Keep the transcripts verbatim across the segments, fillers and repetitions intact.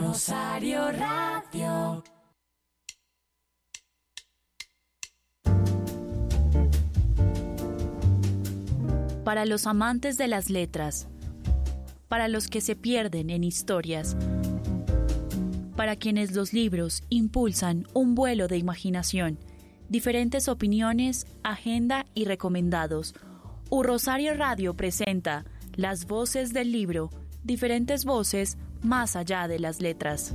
Rosario Radio. Para los amantes de las letras, para los que se pierden en historias, para quienes los libros impulsan un vuelo de imaginación, diferentes opiniones, agenda y recomendados. U Rosario Radio presenta Las Voces del Libro, diferentes voces más allá de las letras.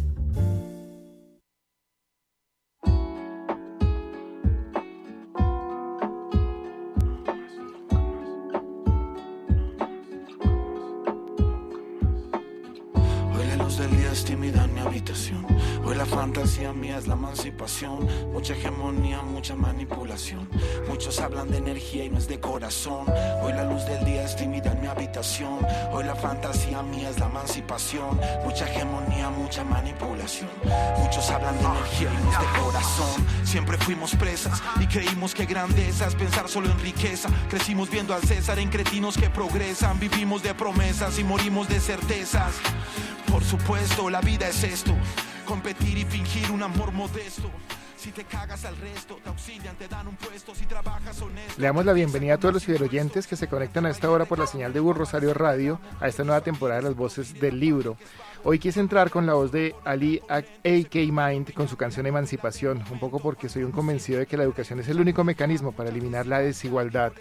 Tímida en mi habitación. Hoy la fantasía mía es la emancipación. Mucha hegemonía, mucha manipulación. Muchos hablan de energía y no es de corazón. Hoy la luz del día es tímida en mi habitación. Hoy la fantasía mía es la emancipación. Mucha hegemonía, mucha manipulación. Muchos hablan de energía y no es de corazón. Siempre fuimos presas y creímos que grandeza es pensar solo en riqueza. Crecimos viendo al César en cretinos que progresan. Vivimos de promesas y morimos de certezas. Por supuesto, la vida es esto, competir y fingir un amor modesto. Si te cagas al resto, te auxilian, te dan un puesto, si trabajas honesto. Le damos la bienvenida a todos los ciberoyentes que se conectan a esta hora por la señal de U Rosario Radio a esta nueva temporada de Las Voces del Libro. Hoy quise entrar con la voz de Ali A K Mind con su canción Emancipación, un poco porque soy un convencido de que la educación es el único mecanismo para eliminar la desigualdad.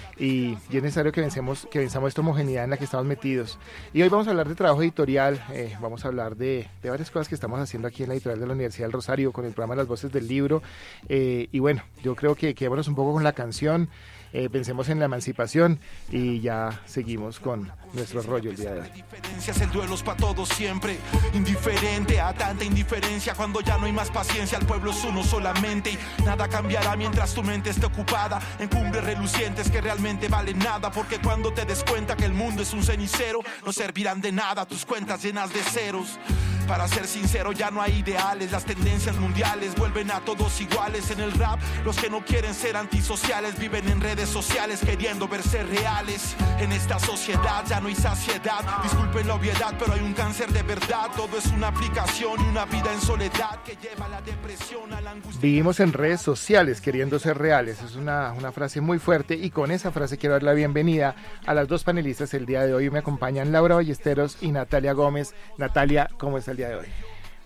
Y, y es necesario que vencemos, que venzamos esta homogeneidad en la que estamos metidos. Y hoy vamos a hablar de trabajo editorial, eh, vamos a hablar de, de varias cosas que estamos haciendo aquí en la editorial de la Universidad del Rosario con el programa Las Voces del Libro. Eh, y bueno, yo creo que quedémonos un poco con la canción, eh, pensemos en la emancipación y ya seguimos con nuestro rollo el día de hoy. El duelo es para todos siempre, indiferente a tanta indiferencia. Cuando ya no hay más paciencia, el pueblo es uno solamente y nada cambiará mientras tu mente esté ocupada en cumbres relucientes que realmente valen nada. Porque cuando te des cuenta que el mundo es un cenicero, no servirán de nada tus cuentas llenas de ceros. Para ser sincero, ya no hay ideales, las tendencias mundiales vuelven a todos iguales. En el rap, los que no quieren ser antisociales viven en redes sociales queriendo verse reales. En esta sociedad ya no hay saciedad, disculpen la obviedad, pero hay un cáncer de verdad. Todo es una aplicación y una vida en soledad que lleva a la depresión, a la angustia. Vivimos en redes sociales queriendo ser reales, es una, una frase muy fuerte y con esa frase quiero dar la bienvenida a las dos panelistas el día de hoy. Me acompañan Laura Ballesteros y Natalia Gómez. Natalia, ¿cómo está el día de hoy?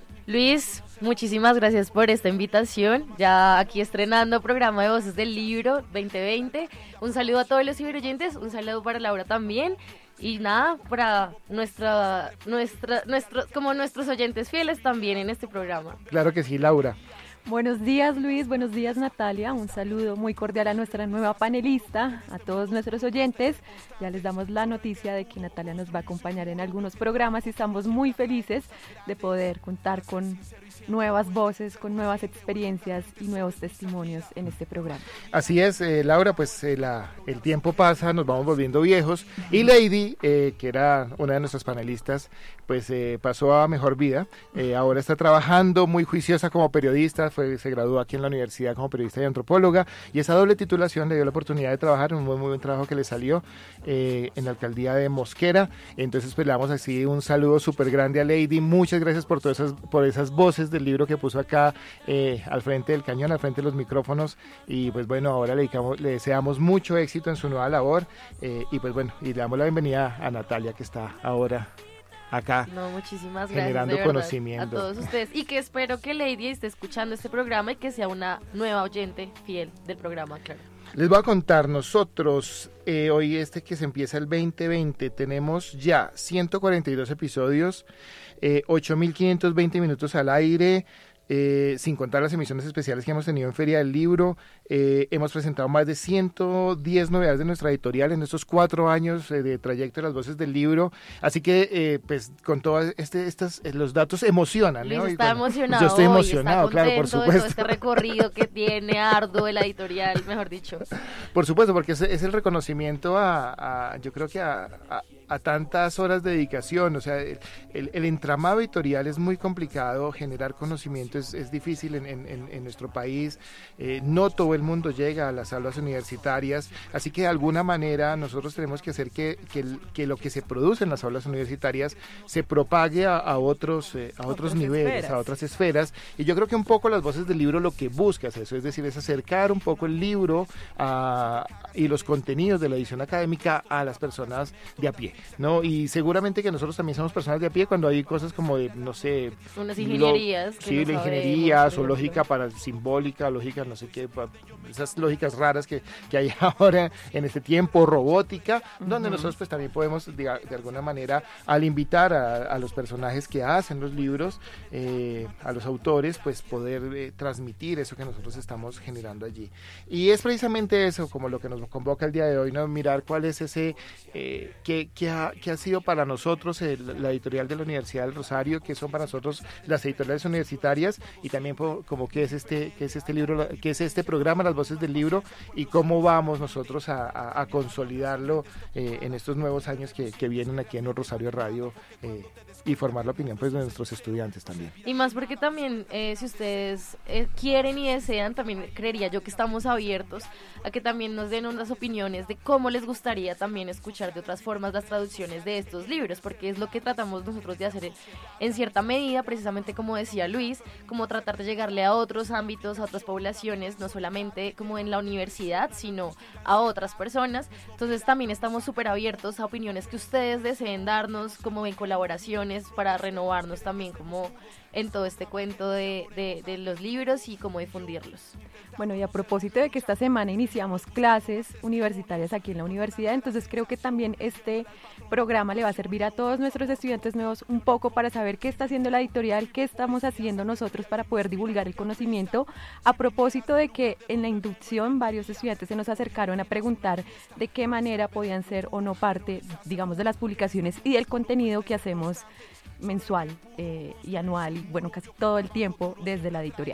Luis, muchísimas gracias por esta invitación, ya aquí estrenando programa de Voces del Libro veinte veinte, un saludo a todos los ciberoyentes, un saludo para Laura también, y nada, para nuestra, nuestra, nuestros, como nuestros oyentes fieles también en este programa. Claro que sí, Laura. Buenos días, Luis, buenos días, Natalia, un saludo muy cordial a nuestra nueva panelista, a todos nuestros oyentes. Ya les damos la noticia de que Natalia nos va a acompañar en algunos programas y estamos muy felices de poder contar con nuevas voces, con nuevas experiencias y nuevos testimonios en este programa. Así es, eh, Laura, pues eh, la, el tiempo pasa, nos vamos volviendo viejos y Lady, eh, que era una de nuestras panelistas, pues eh, pasó a mejor vida, eh, ahora está trabajando muy juiciosa como periodista, fue, se graduó aquí en la universidad como periodista y antropóloga y esa doble titulación le dio la oportunidad de trabajar en un muy, muy buen trabajo que le salió eh, en la alcaldía de Mosquera. Entonces pues le damos así un saludo súper grande a Lady, muchas gracias por todas esas, por esas voces del libro que puso acá eh, al frente del cañón, al frente de los micrófonos y pues bueno, ahora le, dedicamos, le deseamos mucho éxito en su nueva labor eh, y pues bueno, y le damos la bienvenida a Natalia que está ahora acá no, muchísimas generando gracias, conocimiento a todos ustedes y que espero que Lady esté escuchando este programa y que sea una nueva oyente fiel del programa, claro. Les voy a contar, nosotros eh, hoy este que se empieza el veinte veinte tenemos ya ciento cuarenta y dos episodios, eh, ocho mil quinientos veinte minutos al aire, eh, sin contar las emisiones especiales que hemos tenido en Feria del Libro. Eh, hemos presentado más de ciento diez novedades de nuestra editorial en estos cuatro años eh, de trayecto de Las Voces del Libro, así que eh, pues con todos este, estas, eh, los datos emocionan. Luis ¿no? está bueno, emocionado yo estoy hoy, emocionado, está claro, por supuesto. De todo este recorrido que tiene arduo de la editorial, mejor dicho. Por supuesto, porque es, es el reconocimiento a, a yo creo que a, a a tantas horas de dedicación, o sea, el, el, el entramado editorial es muy complicado, generar conocimiento es, es difícil en, en, en nuestro país, eh, no todo el mundo llega a las aulas universitarias, así que de alguna manera nosotros tenemos que hacer que, que, que lo que se produce en las aulas universitarias se propague a, a otros, eh, a otros niveles, esferas. a otras esferas, y yo creo que un poco las voces del libro lo que busca es eso, es decir, es acercar un poco el libro a, y los contenidos de la edición académica a las personas de a pie, ¿no? Y seguramente que nosotros también somos personas de a pie cuando hay cosas como de, no sé... Unas ingenierías. Lo, sí, no la ingeniería, o lógica para simbólica, lógica no sé qué, esas lógicas raras que, que hay ahora en este tiempo, robótica, uh-huh. donde nosotros pues también podemos, de, de alguna manera, al invitar a, a los personajes que hacen los libros, eh, a los autores, pues poder eh, transmitir eso que nosotros estamos generando allí. Y es precisamente eso como lo que nos convoca el día de hoy, ¿no? Mirar cuál es ese, eh, qué, qué, ha, qué ha sido para nosotros el, la editorial de la Universidad del Rosario, qué son para nosotros las editoriales universitarias y también como qué es este, qué es este libro, qué es este programa, Las Voces del Libro, y cómo vamos nosotros a, a, a consolidarlo eh, en estos nuevos años que, que vienen aquí en Rosario Radio eh, y formar la opinión pues de nuestros estudiantes también. Y más porque también eh, si ustedes eh, quieren y desean, también creería yo que estamos abiertos a que también nos den unas opiniones de cómo les gustaría también escuchar de otras formas las traducciones de estos libros, porque es lo que tratamos nosotros de hacer en cierta medida, precisamente como decía Luis, como tratar de llegarle a otros ámbitos, a otras poblaciones, no solamente como en la universidad, sino a otras personas. Entonces también estamos súper abiertos a opiniones que ustedes deseen darnos, como en colaboraciones para renovarnos también como en todo este cuento de, de, de los libros y cómo difundirlos. Bueno, y a propósito de que esta semana iniciamos clases universitarias aquí en la universidad, entonces creo que también este programa le va a servir a todos nuestros estudiantes nuevos un poco para saber qué está haciendo la editorial, qué estamos haciendo nosotros para poder divulgar el conocimiento, a propósito de que en la inducción varios estudiantes se nos acercaron a preguntar de qué manera podían ser o no parte, digamos, de las publicaciones y del contenido que hacemos mensual eh, y anual, y bueno, casi todo el tiempo desde la editorial.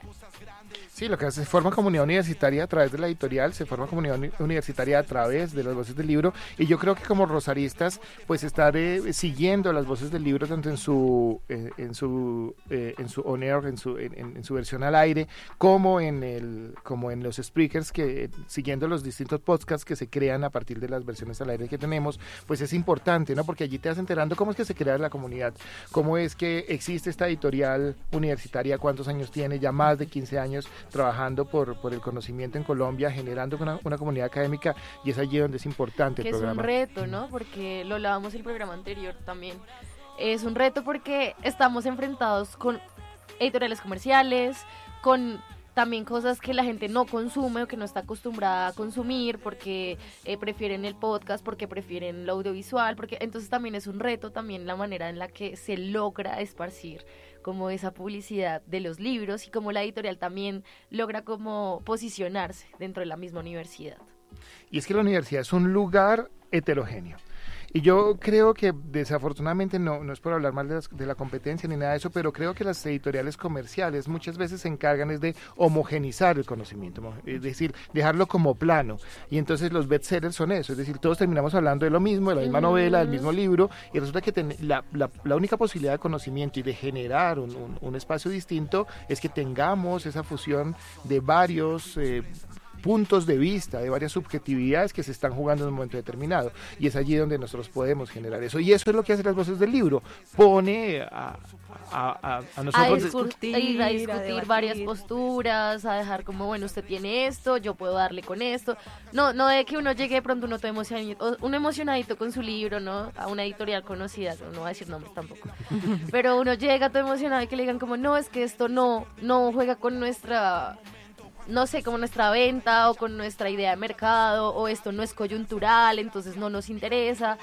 Sí, lo que hace, se forma comunidad universitaria a través de la editorial, se forma comunidad uni- universitaria a través de las voces del libro, y yo creo que como rosaristas, pues estar eh, siguiendo las voces del libro tanto en su eh, en su eh, en su on air, en su en, en su versión al aire, como en el como en los speakers, que eh, siguiendo los distintos podcasts que se crean a partir de las versiones al aire que tenemos, pues es importante, ¿no? Porque allí te vas enterando cómo es que se crea la comunidad, cómo es que existe esta editorial universitaria, cuántos años tiene, ya más de quince años trabajando por, por el conocimiento en Colombia, generando una, una comunidad académica, y es allí donde es importante que el programa. Que es un reto, ¿no? Porque lo hablábamos en el programa anterior también. Es un reto porque estamos enfrentados con editoriales comerciales, con también cosas que la gente no consume o que no está acostumbrada a consumir porque eh, prefieren el podcast, porque prefieren lo audiovisual, porque entonces también es un reto también la manera en la que se logra esparcir como esa publicidad de los libros y como la editorial también logra como posicionarse dentro de la misma universidad. Y es que la universidad es un lugar heterogéneo. Y yo creo que desafortunadamente, no, no es por hablar mal de, las, de la competencia ni nada de eso, pero creo que las editoriales comerciales muchas veces se encargan es de homogenizar el conocimiento, es decir, dejarlo como plano. Y entonces los bestsellers son eso, es decir, todos terminamos hablando de lo mismo, de la misma novela, del mismo libro, y resulta que ten, la, la, la única posibilidad de conocimiento y de generar un, un, un espacio distinto es que tengamos esa fusión de varios Eh, puntos de vista, de varias subjetividades que se están jugando en un momento determinado, y es allí donde nosotros podemos generar eso, y eso es lo que hacen las voces del libro, pone a, a, a, a nosotros a discutir, a discutir, a discutir varias posturas, a dejar como, bueno, usted tiene esto, yo puedo darle con esto, no no de que uno llegue de pronto uno todo emocionadito, uno emocionadito con su libro, ¿no? A una editorial conocida, no voy a decir nombres tampoco, pero uno llega todo emocionado y que le digan como, no, es que esto no, no juega con nuestra, no sé, como nuestra venta o con nuestra idea de mercado, o esto no es coyuntural, entonces no nos interesa.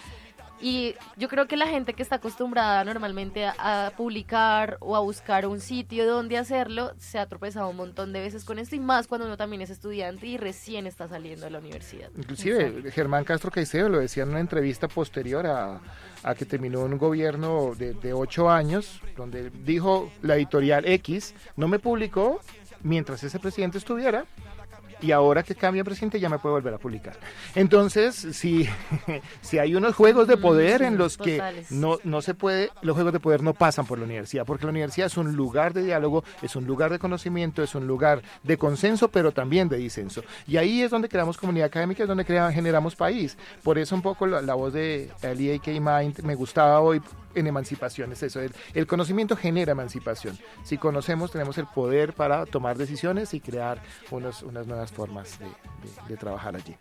Y yo creo que la gente que está acostumbrada normalmente a, a publicar o a buscar un sitio donde hacerlo, se ha tropezado un montón de veces con esto, y más cuando uno también es estudiante y recién está saliendo de la universidad. Inclusive Exacto. Germán Castro Caicedo lo decía en una entrevista posterior a, a que terminó un gobierno de, de ocho años, donde dijo la editorial X no me publicó mientras ese presidente estuviera, y ahora que cambia el presidente ya me puede volver a publicar. Entonces, si, si hay unos juegos de poder sí, en los que totales. no, no se puede, los juegos de poder no pasan por la universidad, porque la universidad es un lugar de diálogo, es un lugar de conocimiento, es un lugar de consenso, pero también de disenso. Y ahí es donde creamos comunidad académica, es donde crea, generamos país. Por eso un poco la, la voz de L E A K Mind me gustaba hoy en emancipación, es eso, el, el conocimiento genera emancipación. Si conocemos, tenemos el poder para tomar decisiones y crear unos, unas nuevas formas de, de, de trabajar allí.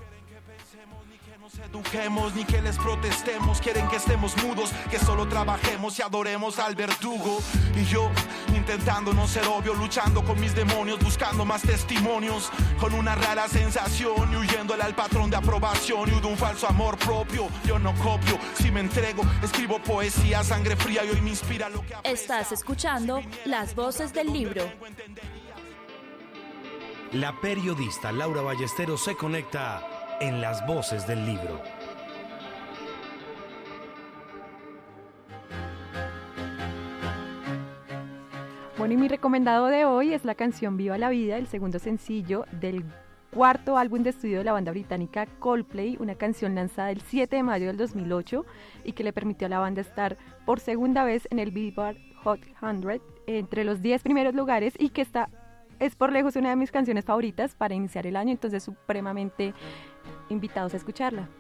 Eduquemos ni que les protestemos, quieren que estemos mudos, que solo trabajemos y adoremos al verdugo. Y yo intentando no ser obvio, luchando con mis demonios, buscando más testimonios, con una rara sensación y huyéndole al patrón de aprobación y de un falso amor propio. Yo no copio, si me entrego, escribo poesía, sangre fría y hoy me inspira lo que Estás escuchando Las Voces del Libro. La periodista Laura Ballesteros se conecta en Las Voces del Libro. Bueno, y mi recomendado de hoy es la canción Viva la Vida, el segundo sencillo del cuarto álbum de estudio de la banda británica Coldplay, una canción lanzada el siete de mayo del dos mil ocho y que le permitió a la banda estar por segunda vez en el Billboard Hot cien entre los diez primeros lugares y que está es por lejos una de mis canciones favoritas para iniciar el año, entonces supremamente invitados a escucharla.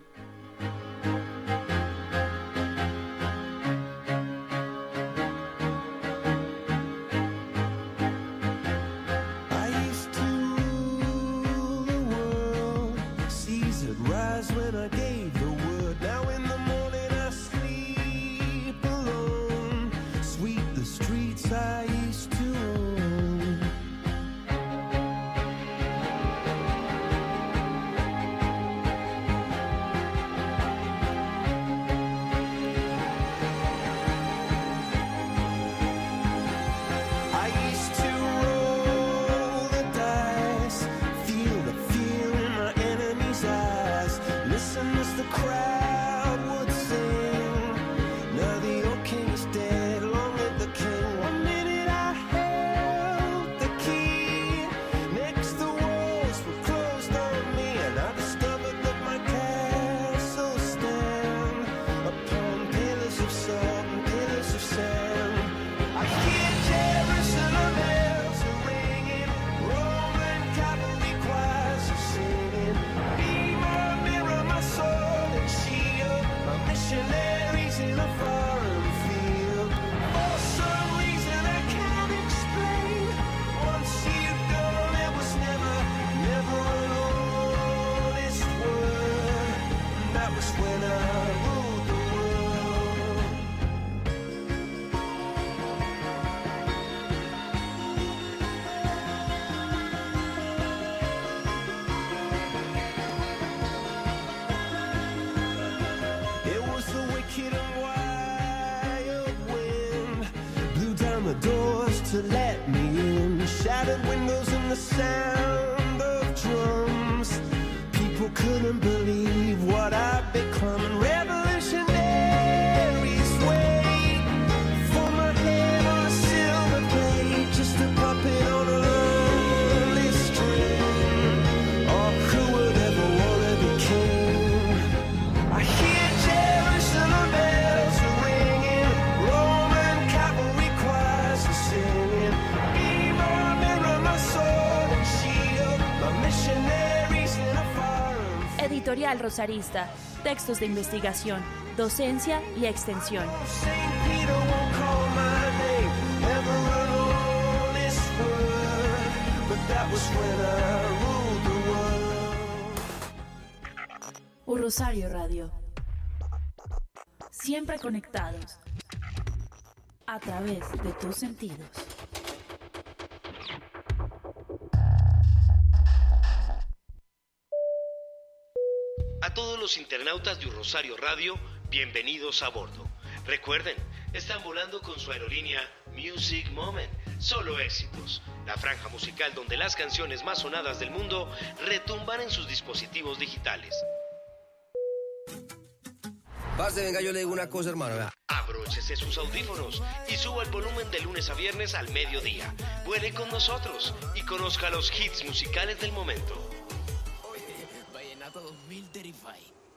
To let me in, shattered windows and the sound of drums. People couldn't believe what I'd become, and revolutionaries wait for my head on a silver plate, just a puppet on a lonely string. Oh, who would ever wanna be king? I hear Jerusalem bells ringing, Roman cavalry choirs are singing. Be my mirror, my sword and shield, my missionaries in a foreign field. Editorial Rosarista, textos de investigación, docencia y extensión. Saint Peter won't call my name, never an honest word, but that was when I ruled the world. Un Rosario Radio. Siempre conectados. A través de tus sentidos. A todos los internautas de Un Rosario Radio, bienvenidos a bordo. Recuerden, están volando con su aerolínea Music Moment. Solo éxitos. La franja musical donde las canciones más sonadas del mundo retumban en sus dispositivos digitales. Parce, venga, yo le digo una cosa, hermano. Vea. Abrochen abróchese sus audífonos y suba el volumen de lunes a viernes al mediodía. Vuele con nosotros y conozca los hits musicales del momento. Vallenato dos mil veinticinco.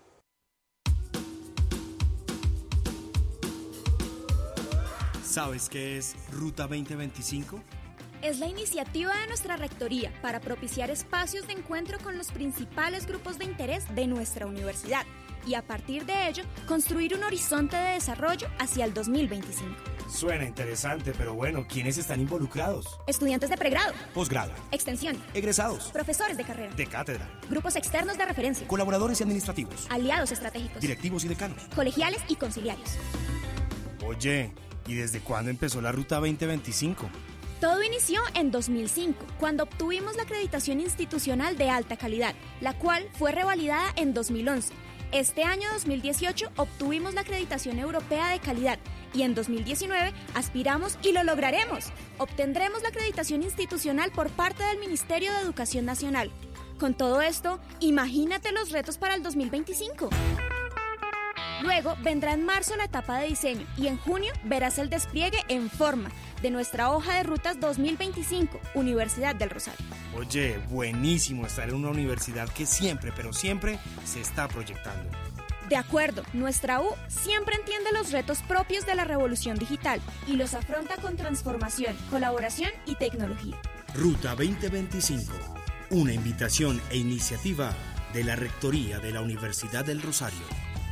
¿Sabes qué es Ruta veinte veinticinco? Es la iniciativa de nuestra rectoría para propiciar espacios de encuentro con los principales grupos de interés de nuestra universidad y a partir de ello construir un horizonte de desarrollo hacia el dos mil veinticinco. Suena interesante, pero bueno, ¿quiénes están involucrados? Estudiantes de pregrado, Posgrado, extensión, egresados, profesores de carrera, de cátedra, grupos externos de referencia, colaboradores y administrativos, aliados estratégicos, directivos y decanos, colegiales y conciliarios. Oye, ¿y desde cuándo empezó la Ruta veinte veinticinco? Todo inició en dos mil cinco, cuando obtuvimos la acreditación institucional de alta calidad, la cual fue revalidada en dos mil once. Este año dos mil dieciocho obtuvimos la acreditación europea de calidad y en dos mil diecinueve aspiramos y lo lograremos. Obtendremos la acreditación institucional por parte del Ministerio de Educación Nacional. Con todo esto, imagínate los retos para el dos mil veinticinco. Luego vendrá en marzo la etapa de diseño y en junio verás el despliegue en forma de nuestra hoja de rutas dos mil veinticinco, Universidad del Rosario. Oye, buenísimo estar en una universidad que siempre, pero siempre se está proyectando. De acuerdo, nuestra U siempre entiende los retos propios de la revolución digital y los afronta con transformación, colaboración y tecnología. Ruta veinte veinticinco, una invitación e iniciativa de la Rectoría de la Universidad del Rosario.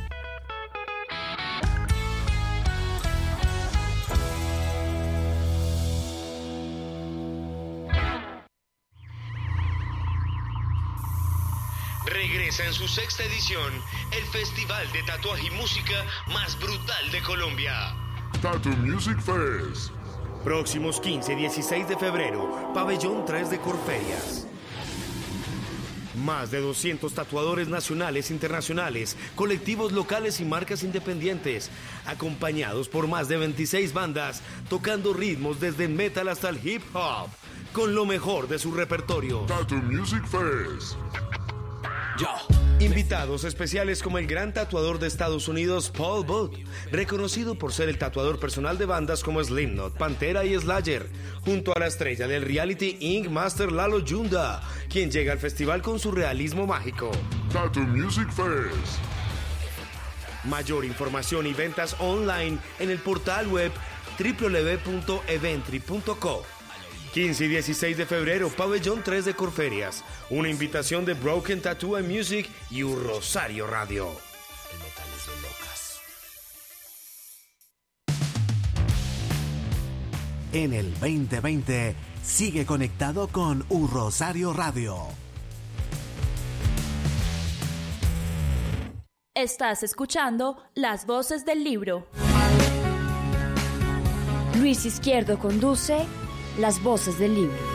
Regresa en su sexta edición el festival de tatuaje y música más brutal de Colombia. Tattoo Music Fest. Próximos quince y dieciséis de febrero, Pabellón tres de Corferias. Más de doscientos tatuadores nacionales e internacionales, colectivos locales y marcas independientes, acompañados por más de veintiséis bandas, tocando ritmos desde el metal hasta el hip hop, con lo mejor de su repertorio. Tattoo Music Fest. Invitados especiales como el gran tatuador de Estados Unidos, Paul Booth, reconocido por ser el tatuador personal de bandas como Slipknot, Pantera y Slayer, junto a la estrella del reality incorporated. Master Lalo Yunda, quien llega al festival con su realismo mágico. Tattoo Music Fest. Mayor información y ventas online en el portal web doble u doble u doble u punto eventry punto co. quince y dieciséis de febrero, Pabellón tres de Corferias. Una invitación de Broken Tattoo and Music y un Rosario Radio. El metal es de locas. En el veinte veinte, sigue conectado con U Rosario Radio. Estás escuchando Las Voces del Libro. Luis Izquierdo conduce Las Voces del Libro.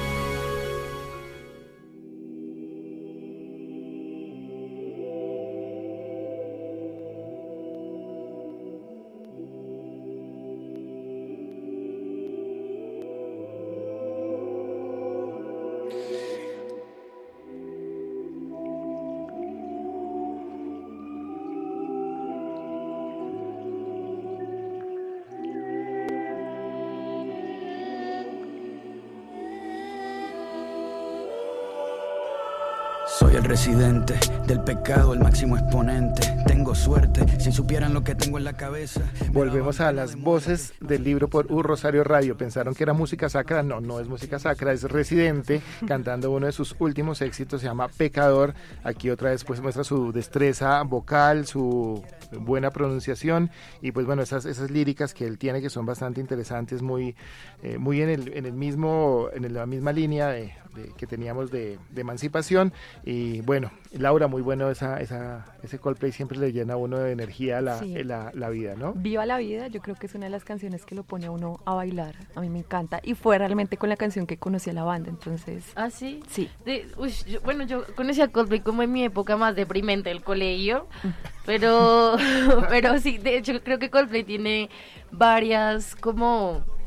Soy el residente del pecado, el máximo exponente. Tengo suerte, si supieran lo que tengo en la cabeza. Volvemos a Las Voces del Libro por U Rosario Radio. ¿Pensaron que era música sacra? No, no es música sacra, es Residente cantando uno de sus últimos éxitos, se llama Pecador. Aquí otra vez pues muestra su destreza vocal, su buena pronunciación y pues bueno, esas esas líricas que él tiene que son bastante interesantes, muy eh, muy en el en el mismo en la misma línea de, de, que teníamos de, de emancipación. Y bueno, Laura, muy bueno esa esa ese Coldplay, siempre le llena a uno de energía la, Sí. la, la vida, ¿no? Viva la vida, yo creo que es una de las canciones que lo pone a uno a bailar. A mí me encanta. Y fue realmente con la canción que conocí a la banda, entonces... ¿Ah, sí? Sí. De, uy, yo- bueno, yo conocí a Coldplay como en mi época más deprimente del colegio, pero, pero sí, de hecho creo que Coldplay tiene varias como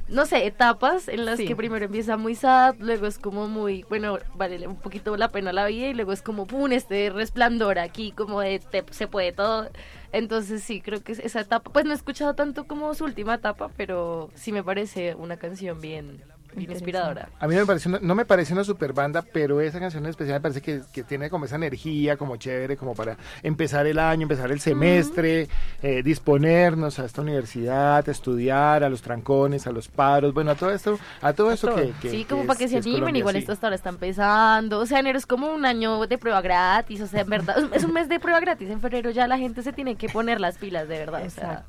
no sé, etapas en las Sí. que primero empieza muy sad, luego es como muy, bueno, vale un poquito la pena la vida y luego es como, pum, este resplandor aquí, como de te- se puede todo. Entonces sí, creo que es esa etapa, pues no he escuchado tanto como su última etapa, pero sí me parece una canción bien, bien inspiradora. A mí no me parece una, no me parece una super banda, pero esa canción en especial me parece que, que tiene como esa energía, como chévere, como para empezar el año, empezar el semestre, uh-huh. eh, disponernos a esta universidad, a estudiar, a los trancones, a los paros, bueno, a todo esto, a todo A esto todo. que, que sí, como que para que es, se que es animen, Colombia, igual sí. esto hasta ahora está empezando, o sea, enero es como un año de prueba gratis, o sea, en verdad, es un mes de prueba gratis, en febrero ya la gente se tiene que poner las pilas, de verdad, o sea.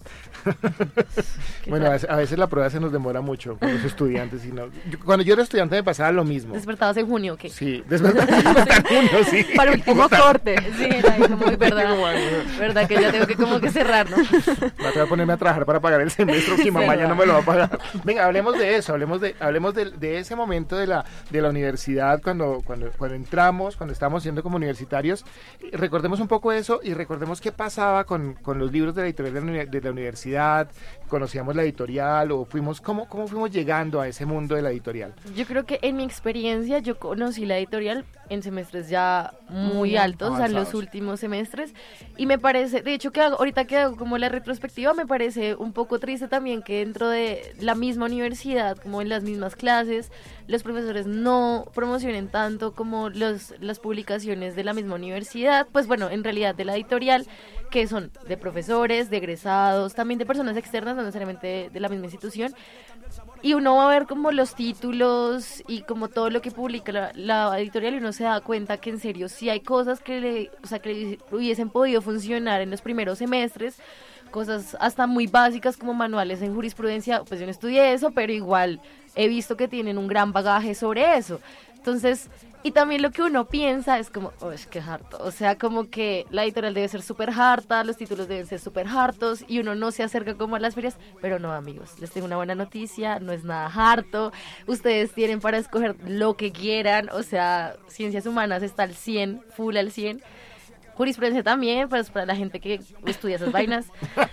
Bueno, a veces, a veces la prueba se nos demora mucho con los estudiantes. Y no, yo, cuando yo era estudiante me pasaba lo mismo. ¿Despertabas en junio o qué? Sí, despertabas en junio, sí. Para último corte. Sí, era ahí como, verdad, verdad que ya tengo que como que cerrar, ¿no? Va a ponerme a trabajar para pagar el semestre, que mamá ya no me lo va a pagar. Venga, hablemos de eso, hablemos de hablemos de, de ese momento de la de la universidad, cuando, cuando, cuando entramos, cuando estábamos siendo como universitarios. Recordemos un poco eso y recordemos qué pasaba con, con los libros de la editorial de la, de la universidad, conocíamos la editorial o fuimos, ¿cómo, cómo fuimos llegando a ese mundo de la editorial? Yo creo que en mi experiencia yo conocí la editorial en semestres ya muy Muy altos, o sea, en los avanzados. últimos semestres, y me parece, de hecho que hago, ahorita que hago como la retrospectiva, me parece un poco triste también que dentro de la misma universidad, como en las mismas clases, los profesores no promocionen tanto como los, las publicaciones de la misma universidad, pues bueno, en realidad de la editorial, que son de profesores, de egresados, también de personas externas, no necesariamente de, de la misma institución. Y uno va a ver como los títulos y como todo lo que publica la, la editorial y uno se da cuenta que en serio sí hay cosas que le, o sea, que hubiesen podido funcionar en los primeros semestres, cosas hasta muy básicas como manuales en jurisprudencia, pues yo no estudié eso, pero igual he visto que tienen un gran bagaje sobre eso. Entonces, y también lo que uno piensa es como, oh, es que harto, o sea, como que la editorial debe ser súper harta, los títulos deben ser súper hartos y uno no se acerca como a las ferias, pero no, amigos, les tengo una buena noticia, no es nada harto, ustedes tienen para escoger lo que quieran, o sea, ciencias humanas está al cien, full al cien, jurisprudencia también, pues para la gente que estudia esas vainas,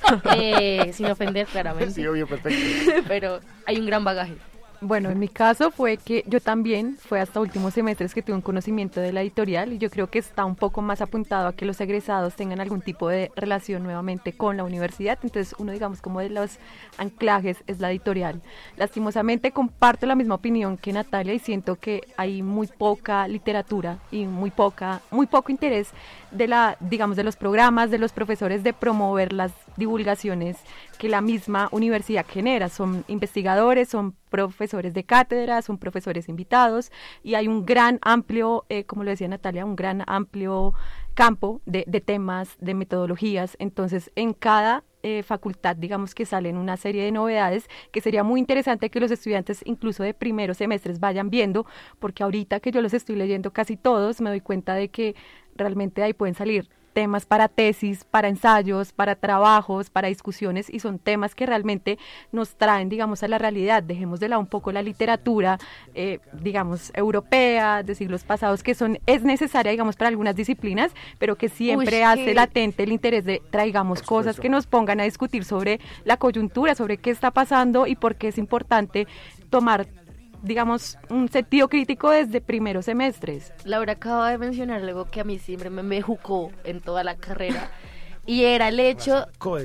eh, sin ofender claramente. Sí, obvio, perfecto. Pero hay un gran bagaje. Bueno, en mi caso fue que yo también, fue hasta últimos semestres que tuve un conocimiento de la editorial y yo creo que está un poco más apuntado a que los egresados tengan algún tipo de relación nuevamente con la universidad, entonces uno digamos como de los anclajes es la editorial. Lastimosamente comparto la misma opinión que Natalia y siento que hay muy poca literatura y muy poca, muy poco interés de la, digamos, de los programas, de los profesores de promover las divulgaciones que la misma universidad genera. Son investigadores, son profesores de cátedra, son profesores invitados y hay un gran amplio, eh, como lo decía Natalia, un gran amplio campo de, de temas, de metodologías. Entonces, en cada eh, facultad, digamos que salen una serie de novedades que sería muy interesante que los estudiantes, incluso de primeros semestres, vayan viendo, porque ahorita que yo los estoy leyendo casi todos, me doy cuenta de que realmente ahí pueden salir temas para tesis, para ensayos, para trabajos, para discusiones y son temas que realmente nos traen, digamos, a la realidad. Dejemos de lado un poco la literatura, eh, digamos, europea, de siglos pasados, que son es necesaria, digamos, para algunas disciplinas, pero que siempre Uy, hace que- latente el interés de traigamos cosas que nos pongan a discutir sobre la coyuntura, sobre qué está pasando y por qué es importante tomar, digamos, un sentido crítico desde primeros semestres. Laura acaba de mencionar algo que a mí siempre me bejucó en toda la carrera y era el hecho...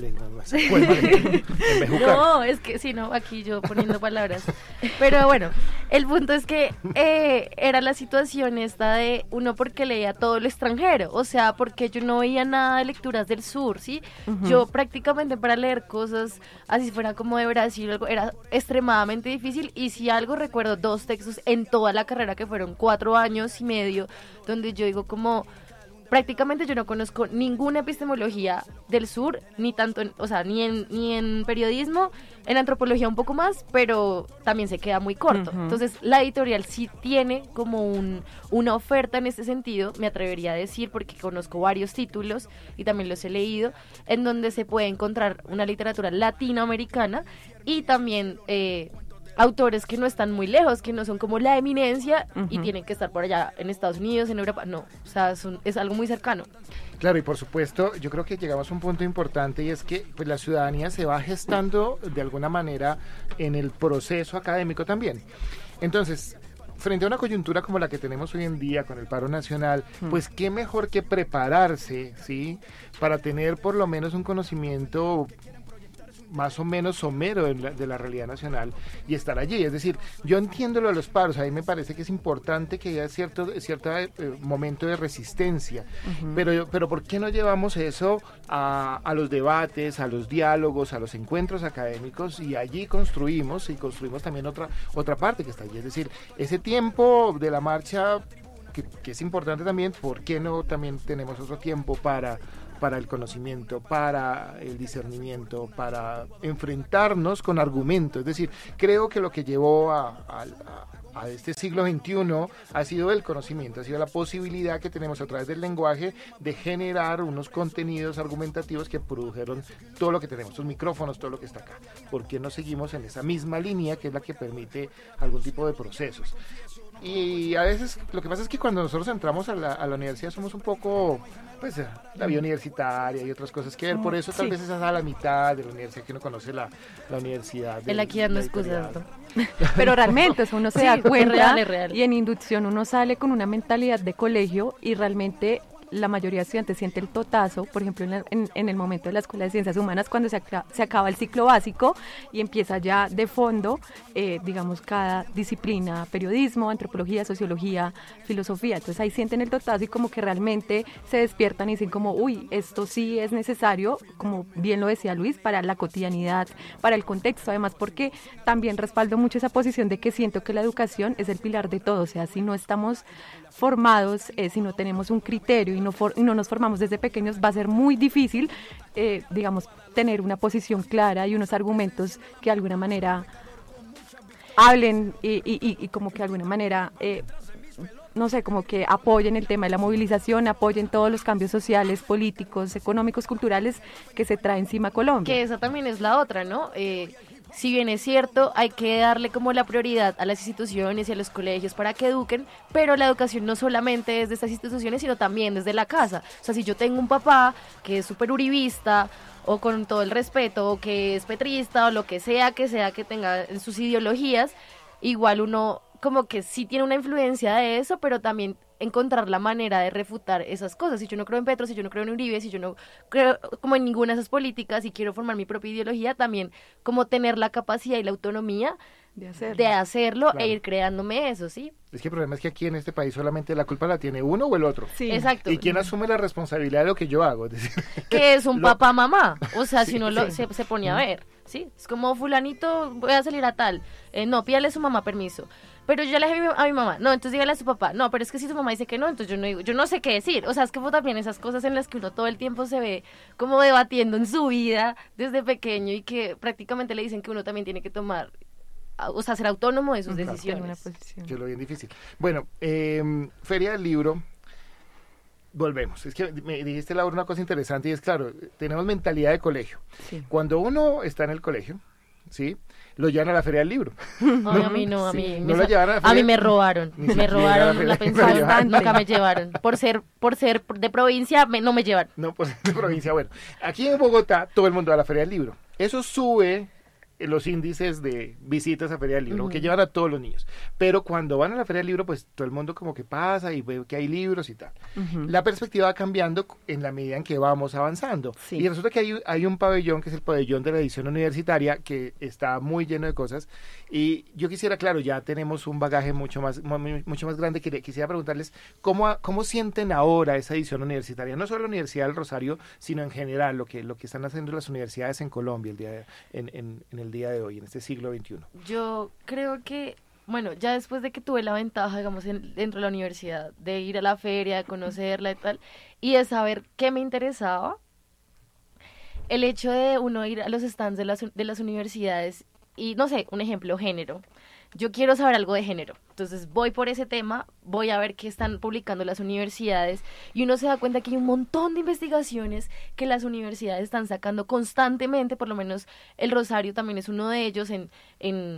No, es que sí, no, aquí yo poniendo palabras. Pero bueno, el punto es que eh, era la situación esta de uno porque leía todo lo extranjero, o sea, porque yo no veía nada de lecturas del sur, ¿sí? Ujú. Yo prácticamente para leer cosas así fuera como de Brasil o algo, era extremadamente difícil y si algo recuerdo dos textos en toda la carrera que fueron cuatro años y medio, donde yo digo como... Prácticamente yo no conozco ninguna epistemología del sur, ni tanto, en, o sea, ni en, ni en periodismo, en antropología un poco más, pero también se queda muy corto. Ujú. Entonces, la editorial sí tiene como un, una oferta en este sentido, me atrevería a decir, porque conozco varios títulos y también los he leído, en donde se puede encontrar una literatura latinoamericana y también... Eh, autores que no están muy lejos, que no son como la eminencia uh-huh. y tienen que estar por allá en Estados Unidos, en Europa, no, o sea, son, es algo muy cercano. Claro, y por supuesto, yo creo que llegamos a un punto importante y es que pues, la ciudadanía se va gestando de alguna manera en el proceso académico también. Entonces, frente a una coyuntura como la que tenemos hoy en día con el paro nacional, mm. pues qué mejor que prepararse, ¿sí? Para tener por lo menos un conocimiento más o menos somero de la, de la realidad nacional y estar allí. Es decir, yo entiendo lo de los paros, a mí me parece que es importante que haya cierto, cierto eh, momento de resistencia, uh-huh. pero, pero ¿por qué no llevamos eso a, a los debates, a los diálogos, a los encuentros académicos y allí construimos y construimos también otra, otra parte que está allí? Es decir, ese tiempo de la marcha que, que es importante también, ¿por qué no también tenemos otro tiempo para para el conocimiento, para el discernimiento, para enfrentarnos con argumentos? Es decir, creo que lo que llevó a, a, a este siglo veintiuno ha sido el conocimiento, ha sido la posibilidad que tenemos a través del lenguaje de generar unos contenidos argumentativos que produjeron todo lo que tenemos, los micrófonos, todo lo que está acá. ¿Por qué no seguimos en esa misma línea que es la que permite algún tipo de procesos? Y a veces lo que pasa es que cuando nosotros entramos a la, a la universidad somos un poco, pues, la vida universitaria y otras cosas que ver, por eso tal sí. vez esa es a la mitad de la universidad que uno conoce la, la universidad. El aquí ya no excusa. Pero realmente, eso uno se sí, da cuenta, es real, es real. Y en inducción uno sale con una mentalidad de colegio y realmente la mayoría de estudiantes siente el totazo, por ejemplo, en, la, en, en el momento de la Escuela de Ciencias Humanas, cuando se, acaba, se acaba el ciclo básico y empieza ya de fondo, eh, digamos, cada disciplina, periodismo, antropología, sociología, filosofía. Entonces ahí sienten el totazo y como que realmente se despiertan y dicen como, uy, esto sí es necesario, como bien lo decía Luis, para la cotidianidad, para el contexto, además porque también respaldo mucho esa posición de que siento que la educación es el pilar de todo, o sea, si no estamos formados, eh, si no tenemos un criterio y no, for, y no nos formamos desde pequeños, va a ser muy difícil, eh, digamos, tener una posición clara y unos argumentos que de alguna manera hablen y, y, y como que de alguna manera, eh, no sé, como que apoyen el tema de la movilización, apoyen todos los cambios sociales, políticos, económicos, culturales que se trae encima Colombia. Que esa también es la otra, ¿no? Eh, si bien es cierto, hay que darle como la prioridad a las instituciones y a los colegios para que eduquen, pero la educación no solamente es de estas instituciones, sino también desde la casa. O sea, si yo tengo un papá que es súper uribista, o con todo el respeto, o que es petrista, o lo que sea que sea que tenga en sus ideologías, igual uno como que sí tiene una influencia de eso, pero también encontrar la manera de refutar esas cosas. Si yo no creo en Petro, si yo no creo en Uribe, si yo no creo como en ninguna de esas políticas y quiero formar mi propia ideología, también como tener la capacidad y la autonomía de hacerlo, de hacerlo claro. E ir creándome eso, ¿sí? Es que el problema es que aquí en este país solamente la culpa la tiene uno o el otro. Sí, exacto. ¿Y quién asume la responsabilidad de lo que yo hago? Es decir, que es un lo... papá mamá, o sea, sí, si uno lo, sí. se, se pone a ver, ¿sí? Es como fulanito, voy a salir a tal, eh, no, pídale a su mamá permiso. Pero yo le dije a mi, a mi mamá, no, entonces dígale a su papá, no, pero es que si su mamá dice que no, entonces yo no digo, yo no sé qué decir, o sea, es que fue también esas cosas en las que uno todo el tiempo se ve como debatiendo en su vida desde pequeño y que prácticamente le dicen que uno también tiene que tomar, o sea, ser autónomo de sus uh-huh. decisiones. Una posición. Que es lo bien difícil. Bueno, eh, Feria del Libro, volvemos, es que me dijiste, Laura, una cosa interesante y es claro, tenemos mentalidad de colegio. Sí. Cuando uno está en el colegio, ¿sí? Lo llevan a la Feria del Libro. No, a mí no, a mí. Sí. No lo llevan a la feria. A mí me robaron, me robaron la pensión, nunca me llevaron. Por ser por ser de provincia, me, no me llevaron. No, por ser de provincia, bueno. Aquí en Bogotá, todo el mundo va a la Feria del Libro. Eso sube los índices de visitas a Feria del Libro, uh-huh. que llevan a todos los niños. Pero cuando van a la Feria del Libro, pues todo el mundo como que pasa y ve que hay libros y tal. Uh-huh. La perspectiva va cambiando en la medida en que vamos avanzando. Sí. Y resulta que hay, hay un pabellón, que es el pabellón de la edición universitaria, que está muy lleno de cosas. Y yo quisiera, claro, ya tenemos un bagaje mucho más, mucho más grande. Quisiera preguntarles cómo, cómo sienten ahora esa edición universitaria. No solo la Universidad del Rosario, sino en general, lo que, lo que están haciendo las universidades en Colombia el día de, en, en, en el día de hoy, en este siglo veintiuno. Yo creo que, bueno, ya después de que tuve la ventaja, digamos, en, dentro de la universidad, de ir a la feria, de conocerla y tal, y de saber qué me interesaba, el hecho de uno ir a los stands de las, de las universidades y, no sé, un ejemplo, género. Yo quiero saber algo de género, entonces voy por ese tema, voy a ver qué están publicando las universidades y uno se da cuenta que hay un montón de investigaciones que las universidades están sacando constantemente, por lo menos el Rosario también es uno de ellos en, en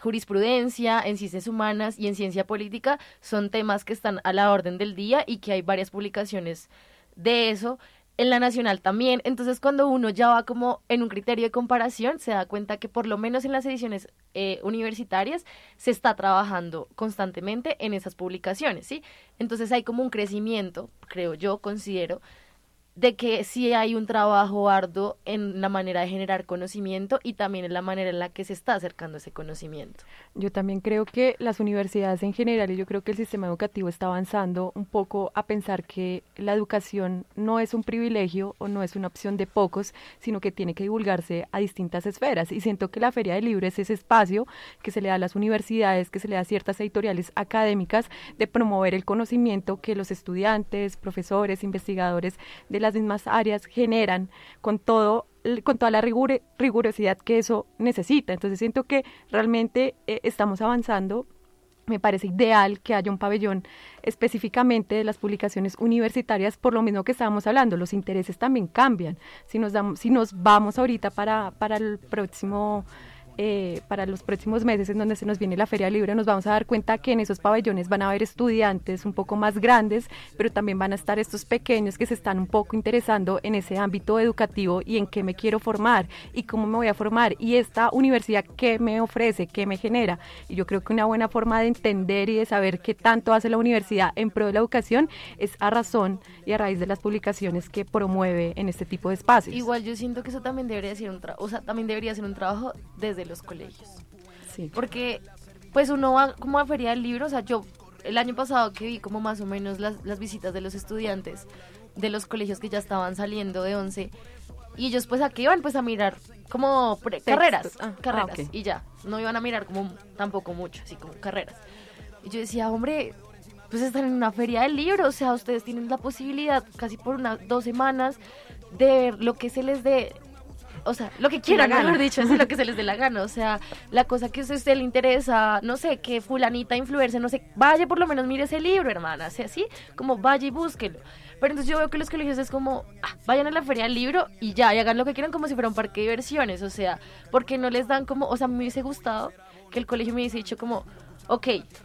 jurisprudencia, en ciencias humanas y en ciencia política son temas que están a la orden del día y que hay varias publicaciones de eso. En la nacional también. Entonces, cuando uno ya va como en un criterio de comparación, se da cuenta que por lo menos en las ediciones eh, universitarias se está trabajando constantemente en esas publicaciones, ¿sí? Entonces hay como un crecimiento, creo yo, considero, de que sí hay un trabajo arduo en la manera de generar conocimiento y también en la manera en la que se está acercando ese conocimiento. Yo también creo que las universidades en general, y yo creo que el sistema educativo está avanzando un poco a pensar que la educación no es un privilegio o no es una opción de pocos, sino que tiene que divulgarse a distintas esferas. Y siento que la Feria del Libro es ese espacio que se le da a las universidades, que se le da a ciertas editoriales académicas de promover el conocimiento que los estudiantes, profesores, investigadores de las mismas áreas generan con todo con toda la rigur- rigurosidad que eso necesita. Entonces siento que realmente eh, estamos avanzando. Me parece ideal que haya un pabellón específicamente de las publicaciones universitarias, por lo mismo que estábamos hablando, los intereses también cambian. Si nos damos, si nos vamos ahorita para, para el próximo Eh, para los próximos meses en donde se nos viene la Feria del Libro, nos vamos a dar cuenta que en esos pabellones van a haber estudiantes un poco más grandes, pero también van a estar estos pequeños que se están un poco interesando en ese ámbito educativo y en qué me quiero formar y cómo me voy a formar y esta universidad qué me ofrece, qué me genera. Y yo creo que una buena forma de entender y de saber qué tanto hace la universidad en pro de la educación es a razón y a raíz de las publicaciones que promueve en este tipo de espacios. Igual yo siento que eso también debería ser un trabajo, o sea, también debería ser un trabajo desde los colegios. Sí. Porque pues uno va como a Feria del Libro, o sea, yo el año pasado que vi como más o menos las, las visitas de los estudiantes de los colegios que ya estaban saliendo de once y ellos pues a qué iban pues a mirar como pre- carreras, ah, carreras ah, okay. y ya, no iban a mirar como tampoco mucho, así como carreras. Y yo decía, hombre, pues están en una Feria del Libro, o sea, ustedes tienen la posibilidad casi por unas dos semanas de ver lo que se les dé, o sea, lo que quieran, mejor dicho, es lo que se les dé la gana, o sea, la cosa que a usted le interesa, no sé, que fulanita influencer, no sé, vaya por lo menos mire ese libro, hermana, así, así, como vaya y búsquelo. Pero entonces yo veo que los colegios es como, ah, vayan a la Feria del Libro y ya, y hagan lo que quieran como si fuera un parque de diversiones, o sea, porque no les dan como, o sea, me hubiese gustado que el colegio me hubiese dicho como, ok,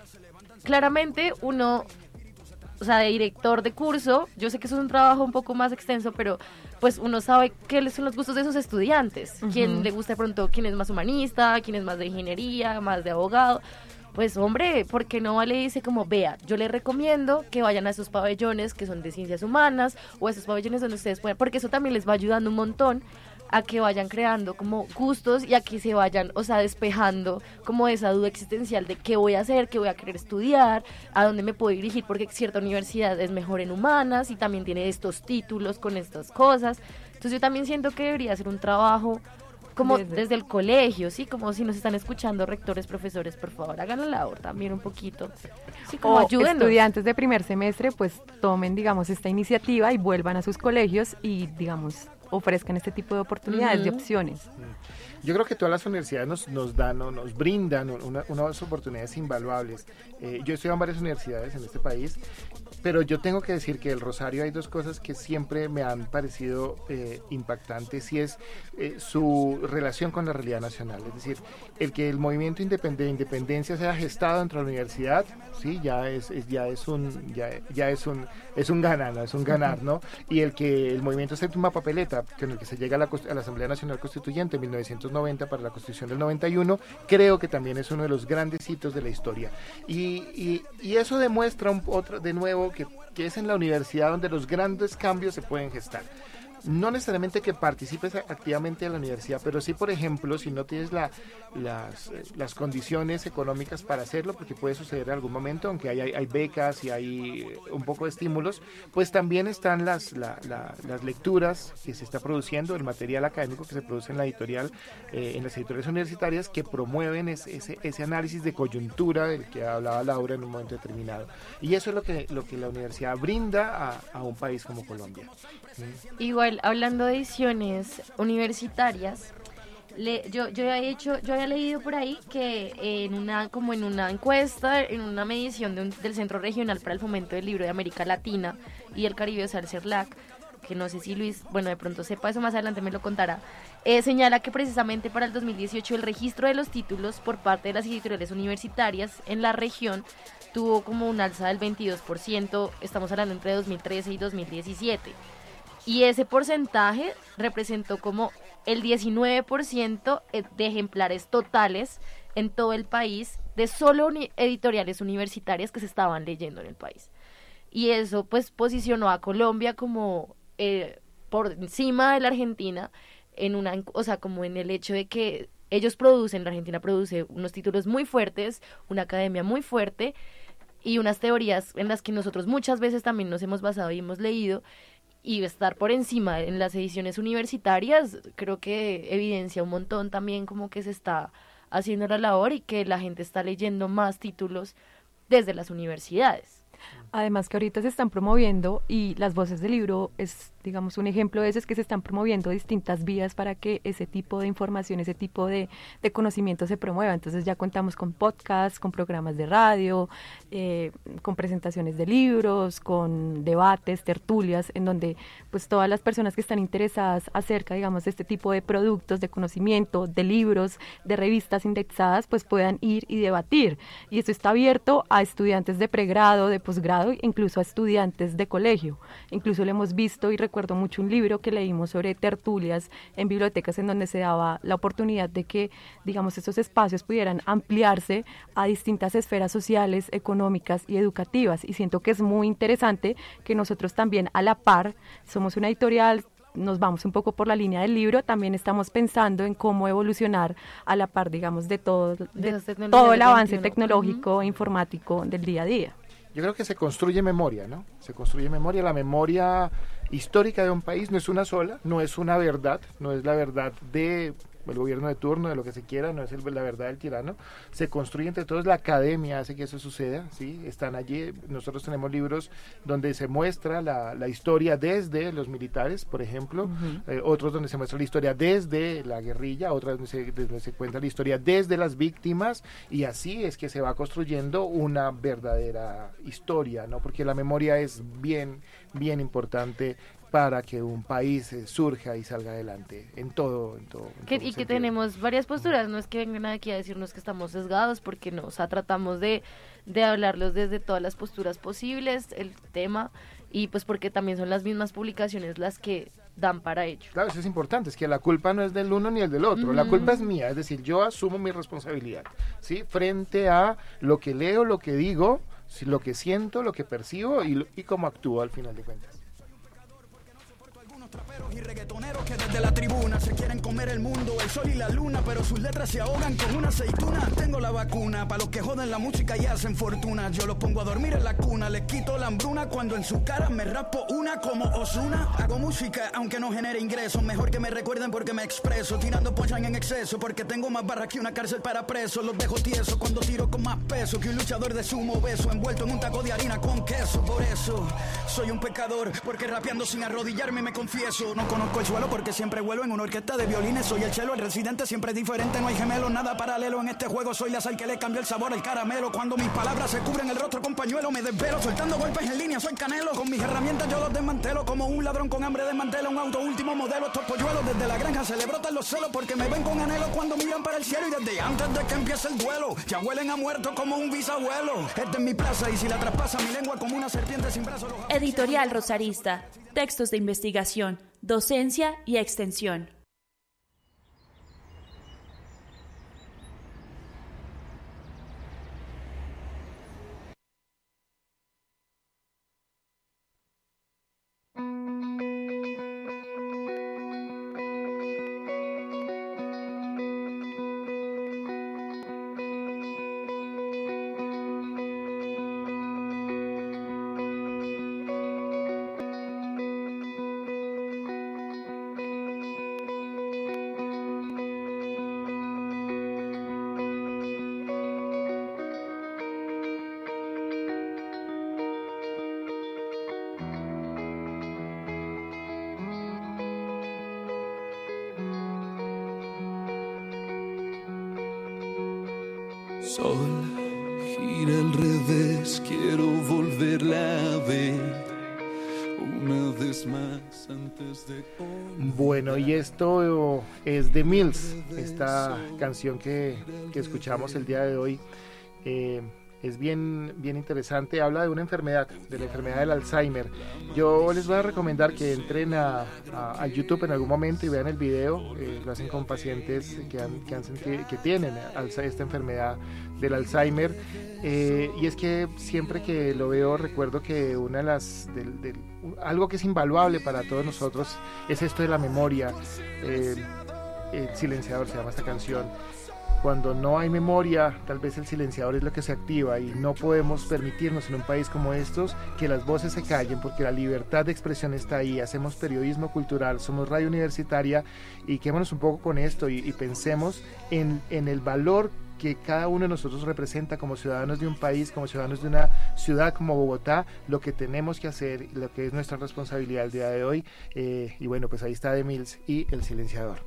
claramente uno, o sea, de director de curso, yo sé que eso es un trabajo un poco más extenso, pero pues uno sabe qué son los gustos de esos estudiantes, uh-huh. Quién le gusta de pronto, quién es más humanista, quién es más de ingeniería, más de abogado. Pues hombre, ¿por qué no le dice como, vea, yo les recomiendo que vayan a esos pabellones que son de ciencias humanas o a esos pabellones donde ustedes pueden, porque eso también les va ayudando un montón a que vayan creando como gustos y a que se vayan, o sea, despejando como esa duda existencial de qué voy a hacer, qué voy a querer estudiar, a dónde me puedo dirigir, porque cierta universidad es mejor en humanas y también tiene estos títulos con estas cosas. Entonces yo también siento que debería ser un trabajo como desde, desde el colegio, ¿sí? Como si nos están escuchando rectores, profesores, por favor, hagan la labor también un poquito. Sí, como o ayúdenos. Estudiantes de primer semestre, pues tomen, digamos, esta iniciativa y vuelvan a sus colegios y, digamos, ofrezcan este tipo de oportunidades, uh-huh. de opciones. Yo creo que todas las universidades nos, nos dan o nos brindan una, unas oportunidades invaluables. Eh, yo he estudiado en varias universidades en este país, pero yo tengo que decir que el Rosario hay dos cosas que siempre me han parecido eh, impactantes y es eh, su relación con la realidad nacional. Es decir, el que el movimiento independ- de independencia sea gestado dentro de la universidad, sí, ya es, es ya es un ya, ya es un es un ganar, ¿no? Es un ganar, ¿no? Y el que el movimiento acepte una papeleta con el que se llega a la, a la Asamblea Nacional Constituyente en mil novecientos noventa para la Constitución del noventa y uno, creo que también es uno de los grandes hitos de la historia. Y, y, y eso demuestra un, otro, de nuevo que, que es en la universidad donde los grandes cambios se pueden gestar. No necesariamente que participes activamente en la universidad, pero sí, por ejemplo, si no tienes la, las, las condiciones económicas para hacerlo, porque puede suceder en algún momento, aunque hay, hay, hay becas y hay un poco de estímulos, pues también están las, la, la, las lecturas que se está produciendo, el material académico que se produce en la editorial, eh, en las editoriales universitarias, que promueven ese, ese, ese análisis de coyuntura del que hablaba Laura en un momento determinado. Y eso es lo que, lo que la universidad brinda a, a un país como Colombia. ¿Sí? Igual, hablando de ediciones universitarias, le, yo yo había hecho, yo había leído por ahí que en una como en una encuesta, en una medición de un, del Centro Regional para el Fomento del Libro de América Latina y el Caribe, o sea, el CERLAC, que no sé si Luis, bueno, de pronto sepa eso, más adelante me lo contará, eh, señala que precisamente para el dos mil dieciocho el registro de los títulos por parte de las editoriales universitarias en la región tuvo como un alza del veintidós por ciento, estamos hablando entre dos mil trece y dos mil diecisiete. Y ese porcentaje representó como el diecinueve por ciento de ejemplares totales en todo el país de solo uni- editoriales universitarias que se estaban leyendo en el país. Y eso pues posicionó a Colombia como eh, por encima de la Argentina, en una, o sea, como en el hecho de que ellos producen, la Argentina produce unos títulos muy fuertes, una academia muy fuerte y unas teorías en las que nosotros muchas veces también nos hemos basado y hemos leído. Y estar por encima en las ediciones universitarias creo que evidencia un montón también como que se está haciendo la labor y que la gente está leyendo más títulos desde las universidades. Además que ahorita se están promoviendo, y las voces del libro es, digamos, un ejemplo de eso, es que se están promoviendo distintas vías para que ese tipo de información, ese tipo de, de conocimiento se promueva. Entonces ya contamos con podcasts, con programas de radio, eh, con presentaciones de libros, con debates, tertulias, en donde pues todas las personas que están interesadas acerca, digamos, de este tipo de productos, de conocimiento, de libros, de revistas indexadas, pues puedan ir y debatir. Y esto está abierto a estudiantes de pregrado, de posgrado, incluso a estudiantes de colegio. Incluso lo hemos visto, y recuerdo mucho un libro que leímos sobre tertulias en bibliotecas, en donde se daba la oportunidad de que, digamos, esos espacios pudieran ampliarse a distintas esferas sociales, económicas y educativas. Y siento que es muy interesante que nosotros también, a la par, somos una editorial, nos vamos un poco por la línea del libro, también estamos pensando en cómo evolucionar a la par, digamos, de todo, de de todo el avance veintiuno. tecnológico e informático del día a día. Yo creo que se construye memoria, ¿no? Se construye memoria. La memoria histórica de un país no es una sola, no es una verdad, no es la verdad de el gobierno de turno, de lo que se quiera, no es el, la verdad del tirano. Se construye entre todos, la academia hace que eso suceda, ¿sí? Están allí, nosotros tenemos libros donde se muestra la, la historia desde los militares, por ejemplo, uh-huh. eh, otros donde se muestra la historia desde la guerrilla, otros donde se, donde se cuenta la historia desde las víctimas, y así es que se va construyendo una verdadera historia, ¿no? Porque la memoria es bien, bien importante para que un país eh, surja y salga adelante en todo, en todo, en que, todo y que sentido. tenemos varias posturas, no es que vengan aquí a decirnos que estamos sesgados, porque no, o sea, tratamos de, de hablarlos desde todas las posturas posibles, el tema, y pues porque también son las mismas publicaciones las que dan para ello. Claro, eso es importante, es que la culpa no es del uno ni el del otro, mm. la culpa es mía, es decir, yo asumo mi responsabilidad, ¿sí? Frente a lo que leo, lo que digo, lo que siento, lo que percibo y, y cómo actúo al final de cuentas. Traperos y reggaetoneros que desde la tribuna se quieren comer el mundo, el sol y la luna, pero sus letras se ahogan con una aceituna. Tengo la vacuna para los que joden la música y hacen fortuna. Yo los pongo a dormir en la cuna, les quito la hambruna cuando en su cara me raspo una como Ozuna. Hago música aunque no genere ingresos, mejor que me recuerden porque me expreso, tirando ponchan en exceso, porque tengo más barras que una cárcel para presos. Los dejo tiesos cuando tiro con más peso que un luchador de sumo beso, envuelto en un taco de harina con queso. Por eso soy un pecador, porque rapeando sin arrodillarme me confieso. No conozco el suelo porque siempre vuelo en una orquesta de violines. Soy el chelo, el residente siempre es diferente, no hay gemelo, nada paralelo en este juego. Soy la sal que le cambió el sabor al caramelo. Cuando mis palabras se cubren el rostro con pañuelo, me desvelo soltando golpes en línea, soy Canelo. Con mis herramientas yo los desmantelo, como un ladrón con hambre desmantela un auto último modelo. Estos polluelos desde la granja se le brotan los celos, porque me ven con anhelo cuando miran para el cielo. Y desde antes de que empiece el duelo, ya huelen a muerto como un bisabuelo. Esta es mi plaza y si la traspasa mi lengua como una serpiente sin brazos. Editorial Rosarista. Textos de investigación, docencia y extensión. Sol, gira al revés, quiero volverla a ver. Una vez más antes de hoy. Bueno, y esto es de Mills, esta canción que, que escuchamos el día de hoy. Eh, es bien, bien interesante, habla de una enfermedad, de la enfermedad del Alzheimer. Yo les voy a recomendar que entren a, a, a YouTube en algún momento y vean el video. Eh, lo hacen con pacientes que, han, que, han sentido, que tienen esta enfermedad del Alzheimer. Eh, y es que siempre que lo veo recuerdo que una de las del, del, algo que es invaluable para todos nosotros es esto de la memoria. Eh, el silenciador se llama esta canción. Cuando no hay memoria, tal vez el silenciador es lo que se activa y no podemos permitirnos en un país como estos que las voces se callen, porque la libertad de expresión está ahí. Hacemos periodismo cultural, somos radio universitaria y quedémonos un poco con esto y, y pensemos en, en el valor que cada uno de nosotros representa como ciudadanos de un país, como ciudadanos de una ciudad como Bogotá, lo que tenemos que hacer, lo que es nuestra responsabilidad el día de hoy. Eh, y bueno, pues ahí está The Mills y El Silenciador.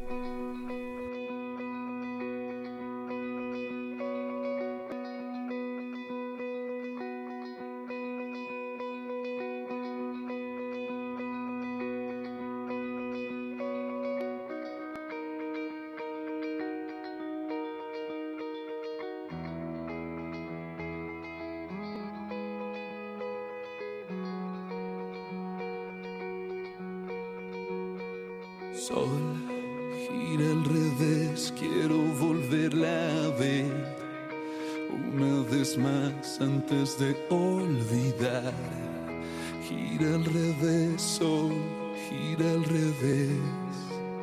Sol, gira al revés, quiero volverla a ver una vez más antes de olvidar. Gira al revés, sol, gira al revés.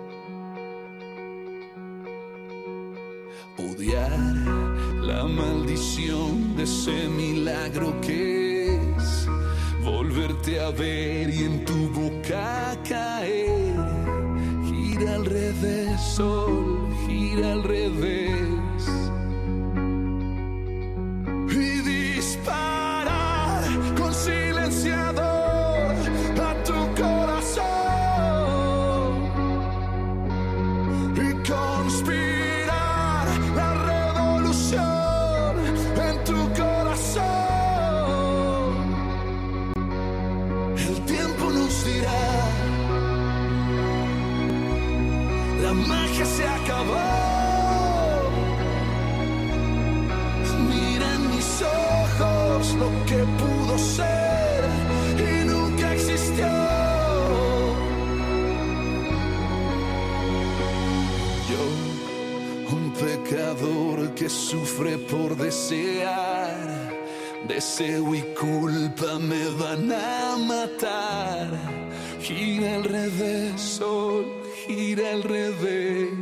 Odiar la maldición de ese milagro que es volverte a ver y en tu boca caer. Gira al revés, sol, gira al revés. Y disparar con silenciador a tu corazón. Y conspirar la revolución en tu corazón. El tiempo nos dirá. La magia se acabó. Mira en mis ojos lo que pudo ser y nunca existió. Yo, un pecador que sufre por desear, deseo y culpa me van a matar. Gira al revés, sol, gira al revés.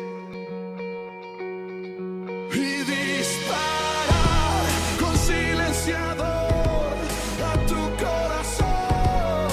Y disparar con silenciador a tu corazón.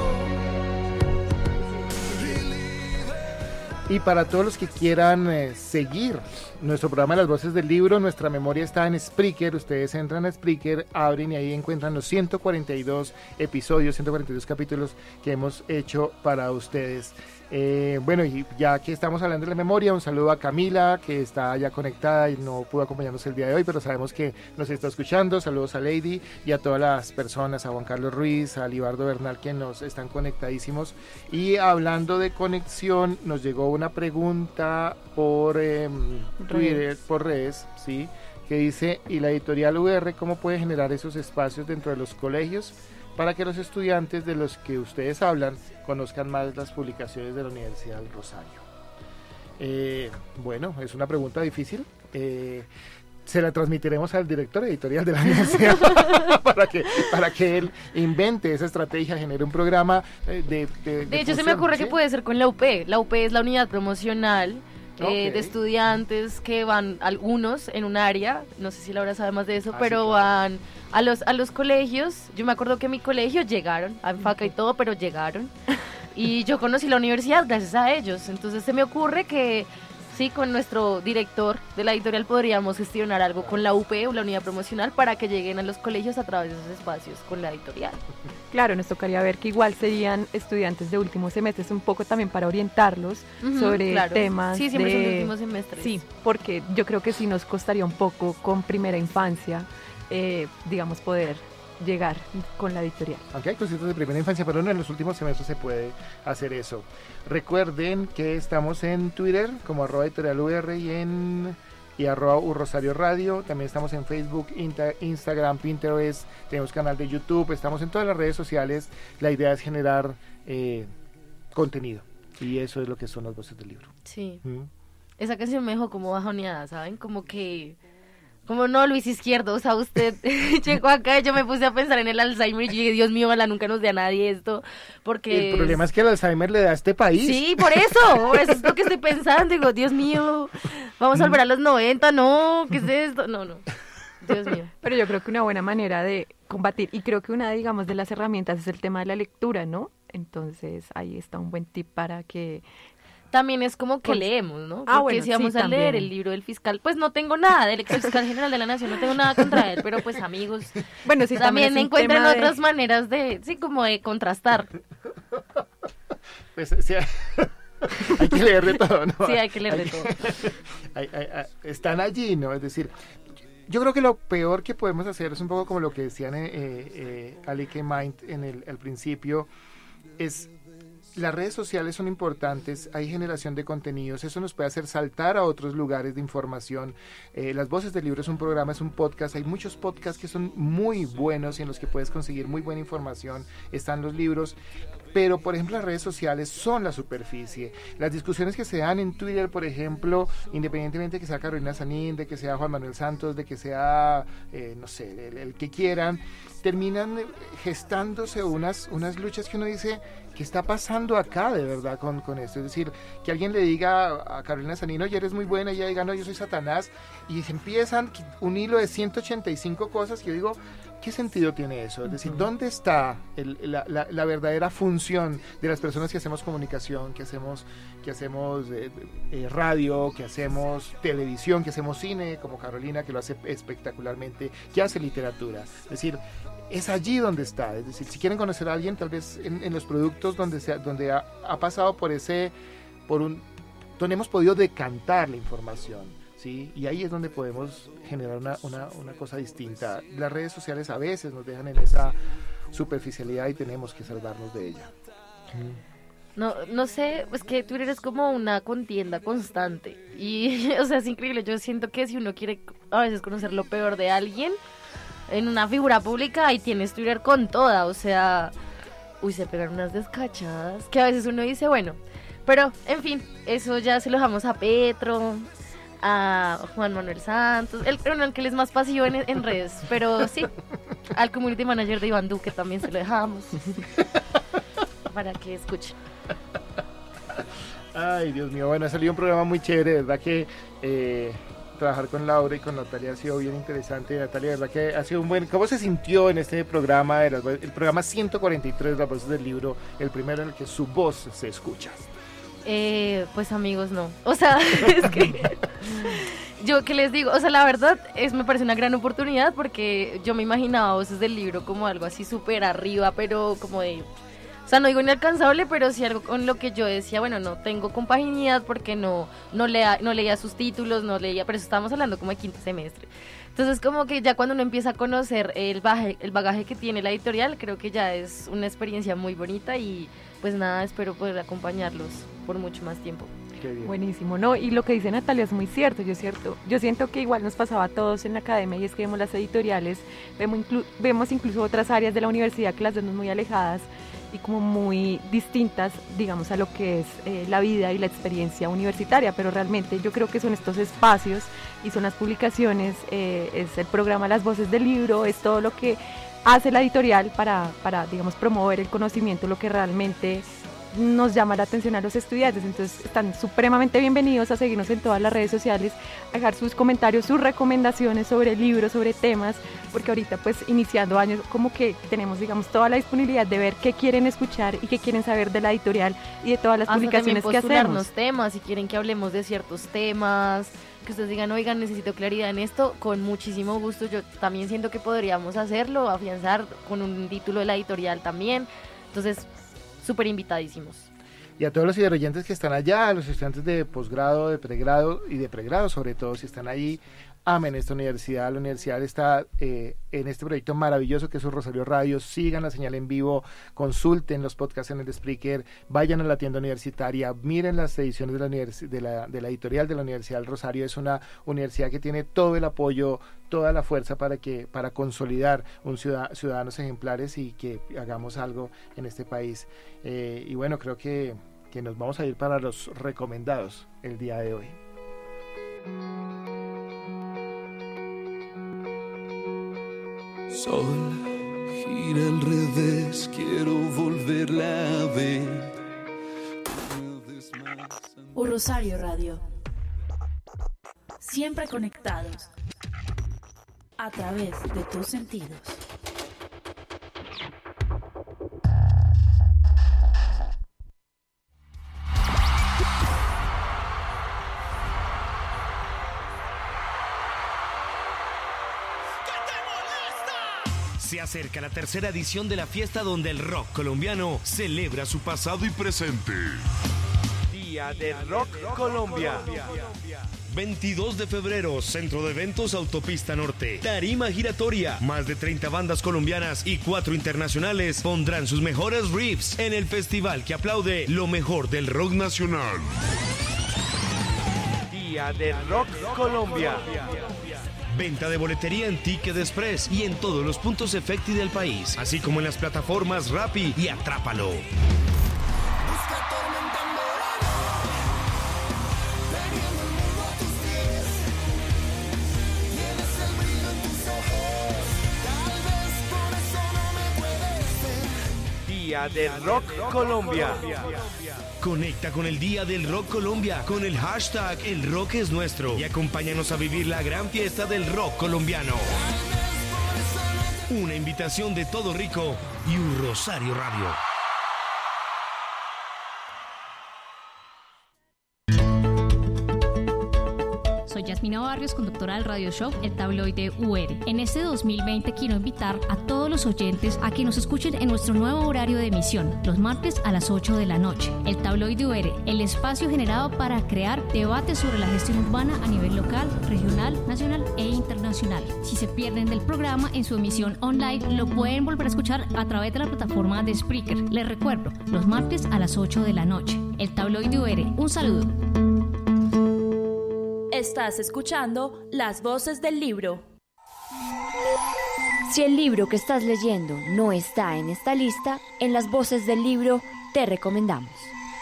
Y para todos los que quieran eh, seguir nuestro programa Las Voces del Libro, nuestra memoria está en Spreaker. Ustedes entran a Spreaker, abren y ahí encuentran los ciento cuarenta y dos episodios, ciento cuarenta y dos capítulos que hemos hecho para ustedes. Eh, bueno, y ya que estamos hablando de la memoria, un saludo a Camila, que está ya conectada y no pudo acompañarnos el día de hoy, pero sabemos que nos está escuchando. Saludos a Lady y a todas las personas, a Juan Carlos Ruiz, a Libardo Bernal, que nos están conectadísimos. Y hablando de conexión, nos llegó una pregunta por eh, Twitter, por redes, ¿sí? Que dice, ¿y la editorial U R cómo puede generar esos espacios dentro de los colegios para que los estudiantes de los que ustedes hablan conozcan más las publicaciones de la Universidad del Rosario? Eh, bueno, es una pregunta difícil. Eh, se la transmitiremos al director editorial de la universidad para que para que él invente esa estrategia, genere un programa de... De, de, de hecho, función, se me ocurre ¿sí? que puede ser con la U P. La U P es la unidad promocional. Okay. Eh, de estudiantes que van, algunos en un área, no sé si Laura sabe más de eso, ah, pero sí, claro. van a los a los colegios. Yo me acuerdo que mi colegio llegaron, a Faca y todo, pero llegaron. Y yo conocí la universidad gracias a ellos. Entonces se me ocurre que sí, con nuestro director de la editorial podríamos gestionar algo con la U P o la unidad promocional para que lleguen a los colegios a través de esos espacios con la editorial. Claro, nos tocaría ver que igual serían estudiantes de últimos semestres, un poco también para orientarlos uh-huh, sobre claro. temas. Sí, siempre de, son de últimos semestres. Sí, porque yo creo que sí nos costaría un poco con primera infancia, eh, digamos, poder llegar con la editorial. Aunque hay cositas de primera infancia, pero no en los últimos semestres se puede hacer eso. Recuerden que estamos en Twitter como arroba editorial U R y en y arroba Urrosario Radio. También estamos en Facebook, Insta, Instagram, Pinterest, tenemos canal de YouTube, estamos en todas las redes sociales. La idea es generar eh, contenido y eso es lo que son las voces del libro. Sí. ¿Mm? Esa canción me dejó como bajoneada, ¿saben? Como que... Como no, Luis Izquierdo, o sea, usted llegó acá y yo me puse a pensar en el Alzheimer y yo dije, Dios mío, ojalá nunca nos dé a nadie esto, porque... El problema es que el Alzheimer le da a este país. Sí, por eso, por eso es lo que estoy pensando, digo, Dios mío, vamos a volver a los noventa, no, ¿qué es esto? No, no, Dios mío. Pero yo creo que una buena manera de combatir, y creo que una, digamos, de las herramientas es el tema de la lectura, ¿no? Entonces, ahí está un buen tip para que... También es como que Pues, leemos, ¿no? Porque ah, bueno, si vamos sí, a leer también. el libro del fiscal, pues no tengo nada del fiscal general de la Nación, no tengo nada contra él, pero pues amigos, bueno, sí, también, también es un encuentran tema de- otras maneras de, sí, como de contrastar. Pues, sí, hay que leer de todo, ¿no? Sí, hay que leer de todo. hay- hay- hay- están allí, ¿no? Es decir, yo creo que lo peor que podemos hacer es un poco como lo que decían eh, eh, Ali K. Mind en el al principio, es... Las redes sociales son importantes, hay generación de contenidos, eso nos puede hacer saltar a otros lugares de información. Eh, Las Voces del Libro es un programa, es un podcast, hay muchos podcasts que son muy buenos y en los que puedes conseguir muy buena información, están los libros, pero por ejemplo las redes sociales son la superficie. Las discusiones que se dan en Twitter, por ejemplo, independientemente de que sea Carolina Sanín, de que sea Juan Manuel Santos, de que sea, eh, no sé, el, el que quieran, terminan gestándose unas, unas luchas que uno dice, ¿qué está pasando acá de verdad con, con esto? Es decir, que alguien le diga a Carolina Sanín, oye, eres muy buena, y ella diga, no, yo soy Satanás, y se empiezan un hilo de ciento ochenta y cinco cosas que yo digo, ¿qué sentido tiene eso? Es decir, ¿dónde está el, la, la, la verdadera función de las personas que hacemos comunicación, que hacemos, que hacemos eh, eh, radio, que hacemos televisión, que hacemos cine, como Carolina, que lo hace espectacularmente, que hace literatura? Es decir, es allí donde está. Es decir, si quieren conocer a alguien, tal vez en, en los productos donde, se, donde ha, ha pasado por ese, por un, donde hemos podido decantar la información, ¿sí? Y ahí es donde podemos generar una, una, una cosa distinta. Las redes sociales a veces nos dejan en esa superficialidad y tenemos que salvarnos de ella. No, no sé, es que Twitter es como una contienda constante y, o sea, es increíble, yo siento que si uno quiere a veces conocer lo peor de alguien en una figura pública, ahí tienes Twitter con toda, o sea, uy, se pegan unas descachadas, que a veces uno dice, bueno, pero, en fin, eso ya se lo dejamos a Petro, a Juan Manuel Santos, el, bueno, el que él es más pasivo en, en redes, pero sí, al community manager de Iván Duque también se lo dejamos, para que escuchen. Ay, Dios mío, bueno, ha salido un programa muy chévere, de verdad que eh, trabajar con Laura y con Natalia ha sido bien interesante. Natalia, de verdad que ha sido un buen... ¿Cómo se sintió en este programa, de las, el programa ciento cuarenta y tres de Las Voces del Libro, el primero en el que su voz se escucha? Eh, pues amigos, no, o sea, es que... Yo qué les digo, o sea, la verdad es me parece una gran oportunidad porque yo me imaginaba Voces del Libro como algo así súper arriba, pero como de... O sea, no digo inalcanzable, pero sí algo con lo que yo decía, bueno, no tengo compaginidad porque no no, lea, no leía sus títulos, no leía, pero eso estábamos hablando como de quinto semestre. Entonces, como que ya cuando uno empieza a conocer el bagaje, el bagaje que tiene la editorial, creo que ya es una experiencia muy bonita y pues nada, espero poder acompañarlos por mucho más tiempo. Buenísimo, ¿no? Y lo que dice Natalia es muy cierto, yo cierto. Yo siento que igual nos pasaba a todos en la academia y es que vemos las editoriales, vemos, inclu- vemos incluso otras áreas de la universidad que las vemos muy alejadas y como muy distintas, digamos, a lo que es eh, la vida y la experiencia universitaria, pero realmente yo creo que son estos espacios y son las publicaciones, eh, es el programa Las Voces del Libro, es todo lo que hace la editorial para, para, digamos, promover el conocimiento, lo que realmente nos llama la atención a los estudiantes. Entonces están supremamente bienvenidos a seguirnos en todas las redes sociales, a dejar sus comentarios, sus recomendaciones sobre libros, sobre temas, porque ahorita pues iniciando años como que tenemos, digamos, toda la disponibilidad de ver qué quieren escuchar y qué quieren saber de la editorial y de todas las Hasta publicaciones que postularnos hacemos. temas, si quieren que hablemos de ciertos temas, que ustedes digan, oigan, necesito claridad en esto, con muchísimo gusto. Yo también siento que podríamos hacerlo, afianzar con un título de la editorial también. Entonces, súper invitadísimos. Y a todos los oyentes que están allá, a los estudiantes de posgrado, de pregrado y de pregrado sobre todo, si están ahí, amen esta universidad. La universidad está eh, en este proyecto maravilloso que es Rosario Radio. Sigan la señal en vivo, consulten los podcasts en el Spreaker, vayan a la tienda universitaria, miren las ediciones de la, univers- de la, de la editorial de la Universidad del Rosario. Es una universidad que tiene todo el apoyo, toda la fuerza para que para consolidar un ciudad, ciudadanos ejemplares y que hagamos algo en este país. Eh, y bueno, creo que, que nos vamos a ir para los recomendados el día de hoy. Sol gira al revés, quiero volverla a ver. Un Rosario Radio. Siempre conectados a través de tus sentidos. Se acerca la tercera edición de la fiesta donde el rock colombiano celebra su pasado y presente. Día del Rock Colombia. veintidós de febrero, Centro de Eventos Autopista Norte. Tarima giratoria. Más de treinta bandas colombianas y cuatro internacionales pondrán sus mejores riffs en el festival que aplaude lo mejor del rock nacional. Día del Rock Colombia. Venta de boletería en Ticket Express y en todos los puntos Efecti del país, así como en las plataformas Rappi y Atrápalo. Día del Rock Colombia. Conecta con el Día del Rock Colombia con el hashtag El Rock es Nuestro y acompáñanos a vivir la gran fiesta del rock colombiano. Una invitación de Todo Rico y un Rosario Radio. Soy Yasmina Barrios, conductora del radio show El Tabloide U R. En este dos mil veinte quiero invitar a todos los oyentes a que nos escuchen en nuestro nuevo horario de emisión, los martes a las ocho de la noche. El Tabloide U R, el espacio generado para crear debates sobre la gestión urbana a nivel local, regional, nacional e internacional. Si se pierden del programa en su emisión online, lo pueden volver a escuchar a través de la plataforma de Spreaker. Les recuerdo, los martes a las ocho de la noche. El Tabloide U R, un saludo. Estás escuchando Las Voces del Libro. Si el libro que estás leyendo no está en esta lista, en Las Voces del Libro te recomendamos.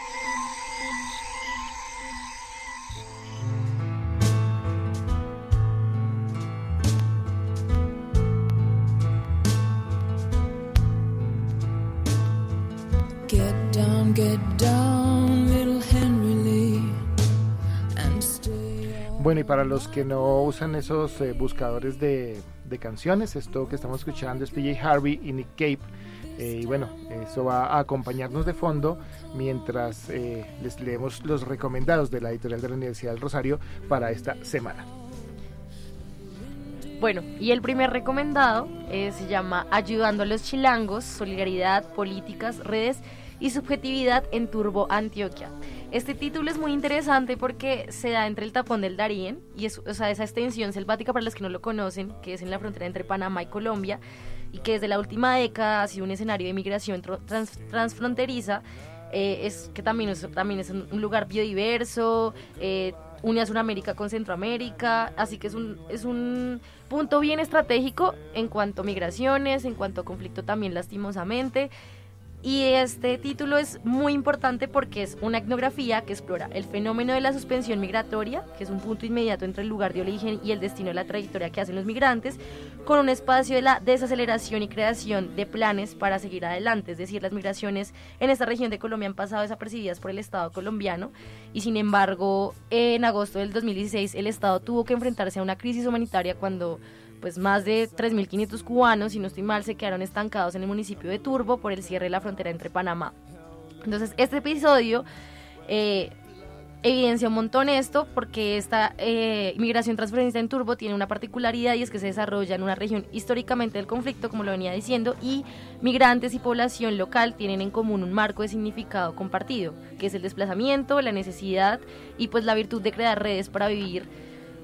Get down, get down, little Henry Lee, and stay on. Bueno, y para los que no usan esos eh, buscadores de, de canciones, esto que estamos escuchando es P J Harvey y Nick Cave. Eh, y bueno, eso va a acompañarnos de fondo mientras eh, les leemos los recomendados de la editorial de la Universidad del Rosario para esta semana. Bueno, y el primer recomendado eh, se llama Ayudando a los Chilangos, Solidaridad, Políticas, Redes y Subjetividad en Turbo, Antioquia. Este título es muy interesante porque se da entre el tapón del Darién y es, o sea, esa extensión selvática, para los que no lo conocen, que es en la frontera entre Panamá y Colombia, y que desde la última década ha sido un escenario de migración trans, transfronteriza, eh, es que también es, también es un lugar biodiverso, eh, une a Sudamérica con Centroamérica, así que es un, es un punto bien estratégico en cuanto a migraciones, en cuanto a conflicto también lastimosamente. Y este título es muy importante porque es una etnografía que explora el fenómeno de la suspensión migratoria, que es un punto inmediato entre el lugar de origen y el destino de la trayectoria que hacen los migrantes, con un espacio de la desaceleración y creación de planes para seguir adelante. Es decir, las migraciones en esta región de Colombia han pasado desapercibidas por el Estado colombiano y, sin embargo, en agosto del dos mil dieciséis el Estado tuvo que enfrentarse a una crisis humanitaria cuando pues más de tres mil quinientos cubanos, si no estoy mal, se quedaron estancados en el municipio de Turbo por el cierre de la frontera entre Panamá. Entonces, este episodio eh, evidencia un montón esto, porque esta eh, migración transfronteriza en Turbo tiene una particularidad, y es que se desarrolla en una región históricamente del conflicto, como lo venía diciendo, y migrantes y población local tienen en común un marco de significado compartido, que es el desplazamiento, la necesidad y pues la virtud de crear redes para vivir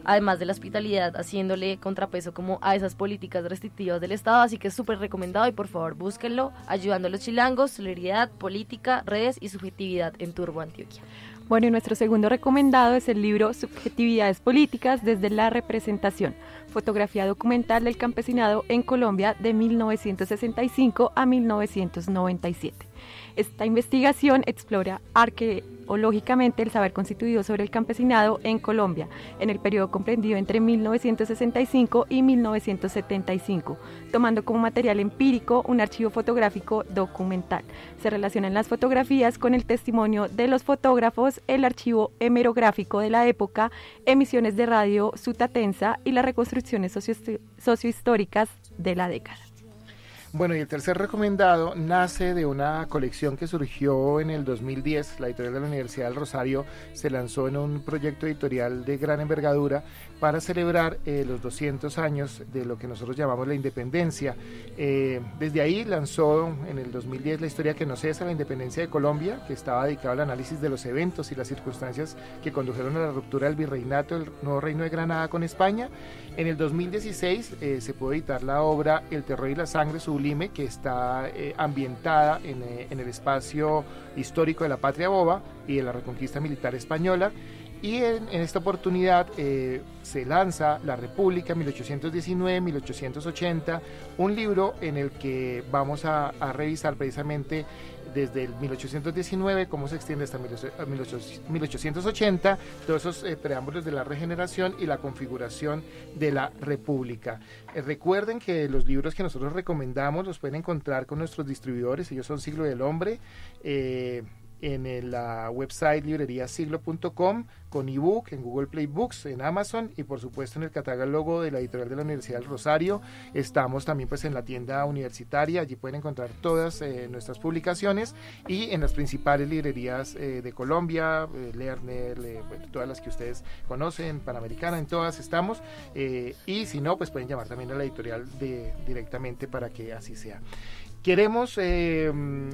además de la hospitalidad, haciéndole contrapeso como a esas políticas restrictivas del Estado, así que es súper recomendado y por favor búsquenlo, Ayudando a los Chilangos, Solidaridad, Política, Redes y Subjetividad en Turbo Antioquia. Bueno, y nuestro segundo recomendado es el libro Subjetividades Políticas desde la Representación, fotografía documental del campesinado en Colombia de mil novecientos sesenta y cinco a mil novecientos noventa y siete. Esta investigación explora arqueológicamente el saber constituido sobre el campesinado en Colombia en el periodo comprendido entre mil novecientos sesenta y cinco y mil novecientos setenta y cinco, tomando como material empírico un archivo fotográfico documental. Se relacionan las fotografías con el testimonio de los fotógrafos, el archivo hemerográfico de la época, emisiones de radio sutatensa y las reconstrucciones socio- sociohistóricas de la década. Bueno, y el tercer recomendado nace de una colección que surgió en el dos mil diez. La editorial de la Universidad del Rosario se lanzó en un proyecto editorial de gran envergadura para celebrar eh, los doscientos años de lo que nosotros llamamos la independencia. Eh, desde ahí lanzó en el dos mil diez la historia que no cesa, la independencia de Colombia, que estaba dedicada al análisis de los eventos y las circunstancias que condujeron a la ruptura del virreinato del nuevo reino de Granada con España. En el dos mil dieciséis eh, se pudo editar la obra El terror y la sangre sublime, que está eh, ambientada en, eh, en el espacio histórico de la Patria Boba y de la Reconquista Militar Española. Y en, en esta oportunidad eh, se lanza La República mil ochocientos diecinueve a mil ochocientos ochenta, un libro en el que vamos a, a revisar precisamente desde el mil ochocientos diecinueve, cómo se extiende hasta mil ochocientos ochenta, todos esos eh, preámbulos de la regeneración y la configuración de la República. Eh, recuerden que los libros que nosotros recomendamos los pueden encontrar con nuestros distribuidores, ellos son Siglo del Hombre, eh, en el, la website librería siglo punto com, con ebook, en Google Play Books, en Amazon y por supuesto en el catálogo de la editorial de la Universidad del Rosario. Estamos también pues en la tienda universitaria, allí pueden encontrar todas eh, nuestras publicaciones y en las principales librerías eh, de Colombia, eh, Lerner, eh, bueno, todas las que ustedes conocen, Panamericana, en todas estamos, eh, y si no pues pueden llamar también a la editorial de, directamente para que así sea. Queremos eh,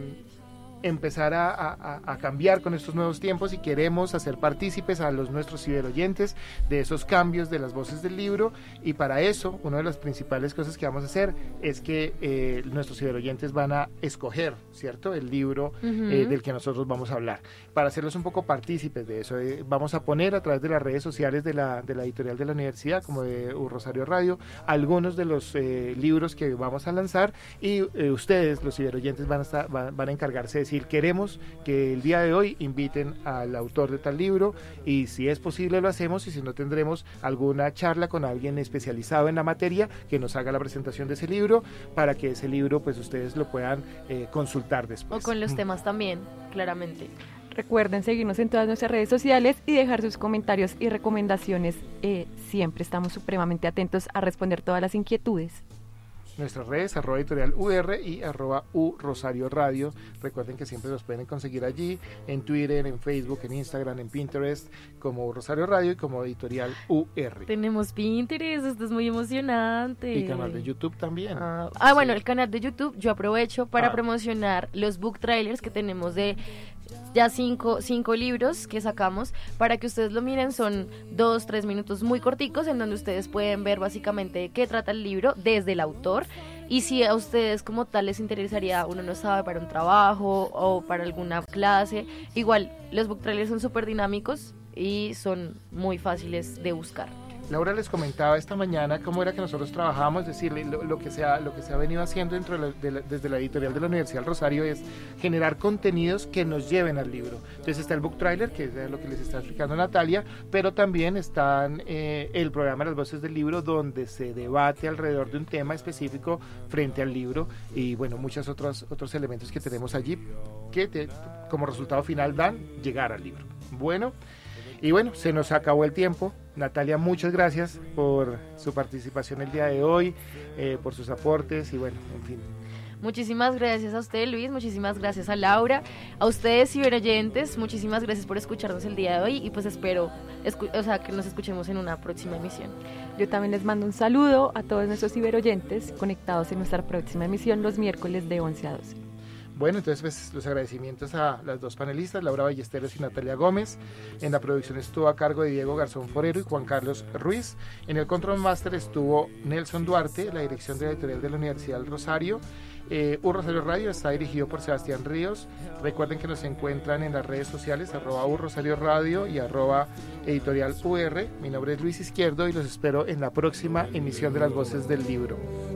empezar a, a, a cambiar con estos nuevos tiempos y queremos hacer partícipes a los nuestros ciberoyentes de esos cambios de las voces del libro, y para eso una de las principales cosas que vamos a hacer es que eh, nuestros ciberoyentes van a escoger, ¿cierto?, el libro uh-huh. eh, del que nosotros vamos a hablar. Para hacerlos un poco partícipes de eso, eh, vamos a poner a través de las redes sociales de la, de la editorial de la universidad, como de U Rosario Radio, algunos de los eh, libros que vamos a lanzar, y eh, ustedes, los ciberoyentes, van a, estar, van, van a encargarse de decir, queremos que el día de hoy inviten al autor de tal libro, y si es posible lo hacemos, y si no tendremos alguna charla con alguien especializado en la materia que nos haga la presentación de ese libro, para que ese libro pues ustedes lo puedan eh, consultar después. O con los temas también, claramente. Recuerden seguirnos en todas nuestras redes sociales y dejar sus comentarios y recomendaciones. Eh, siempre estamos supremamente atentos a responder todas las inquietudes. Nuestras redes, arroba editorial U R y arroba U Rosario Radio. Recuerden que siempre los pueden conseguir allí, en Twitter, en Facebook, en Instagram, en Pinterest, como Rosario Radio y como editorial U R. Tenemos Pinterest, esto es muy emocionante. Y canal de YouTube también. Ah, ah sí. Bueno, el canal de YouTube yo aprovecho para ah. promocionar los book trailers que tenemos de ya cinco, cinco libros que sacamos para que ustedes lo miren. Son dos, tres minutos muy corticos en donde ustedes pueden ver básicamente de qué trata el libro desde el autor, y si a ustedes como tal les interesaría, uno no sabe, para un trabajo o para alguna clase, igual los book trailers son súper dinámicos y son muy fáciles de buscar. Laura les comentaba esta mañana cómo era que nosotros trabajábamos, es decir, lo, lo, que se ha, lo que se ha venido haciendo dentro de la, de la, desde la editorial de la Universidad del Rosario es generar contenidos que nos lleven al libro. Entonces está el book trailer, que es lo que les está explicando Natalia, pero también están eh, el programa Las Voces del Libro, donde se debate alrededor de un tema específico frente al libro, y bueno, muchos otros, otros elementos que tenemos allí que te, como resultado final dan llegar al libro. Bueno, y bueno, se nos acabó el tiempo. Natalia, muchas gracias por su participación el día de hoy, eh, por sus aportes y bueno, en fin. Muchísimas gracias a usted, Luis, muchísimas gracias a Laura, a ustedes ciberoyentes, muchísimas gracias por escucharnos el día de hoy, y pues espero escu- o sea, que nos escuchemos en una próxima emisión. Yo también les mando un saludo a todos nuestros ciberoyentes conectados en nuestra próxima emisión los miércoles de once a doce. bueno, entonces pues los agradecimientos a las dos panelistas, Laura Ballesteros y Natalia Gómez. En la producción estuvo a cargo de Diego Garzón Forero y Juan Carlos Ruiz. En el Control Master estuvo Nelson Duarte, la dirección de la editorial de la Universidad del Rosario. Eh, U Rosario Radio está dirigido por Sebastián Ríos. Recuerden que nos encuentran en las redes sociales, arroba U Rosario Radio y arroba editorial U R. Mi nombre es Luis Izquierdo y los espero en la próxima emisión de Las Voces del Libro.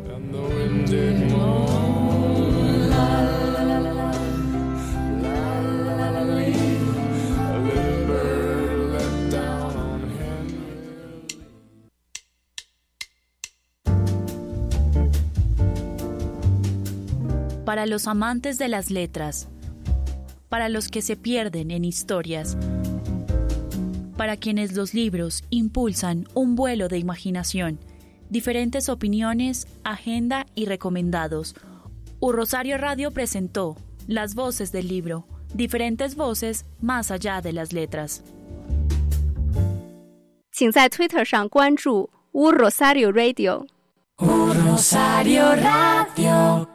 Para los amantes de las letras, para los que se pierden en historias, para quienes los libros impulsan un vuelo de imaginación, diferentes opiniones, agenda y recomendados. U Rosario Radio presentó Las Voces del Libro, diferentes voces más allá de las letras. 请在 Twitter 上关注 U Rosario Radio。 U Rosario Radio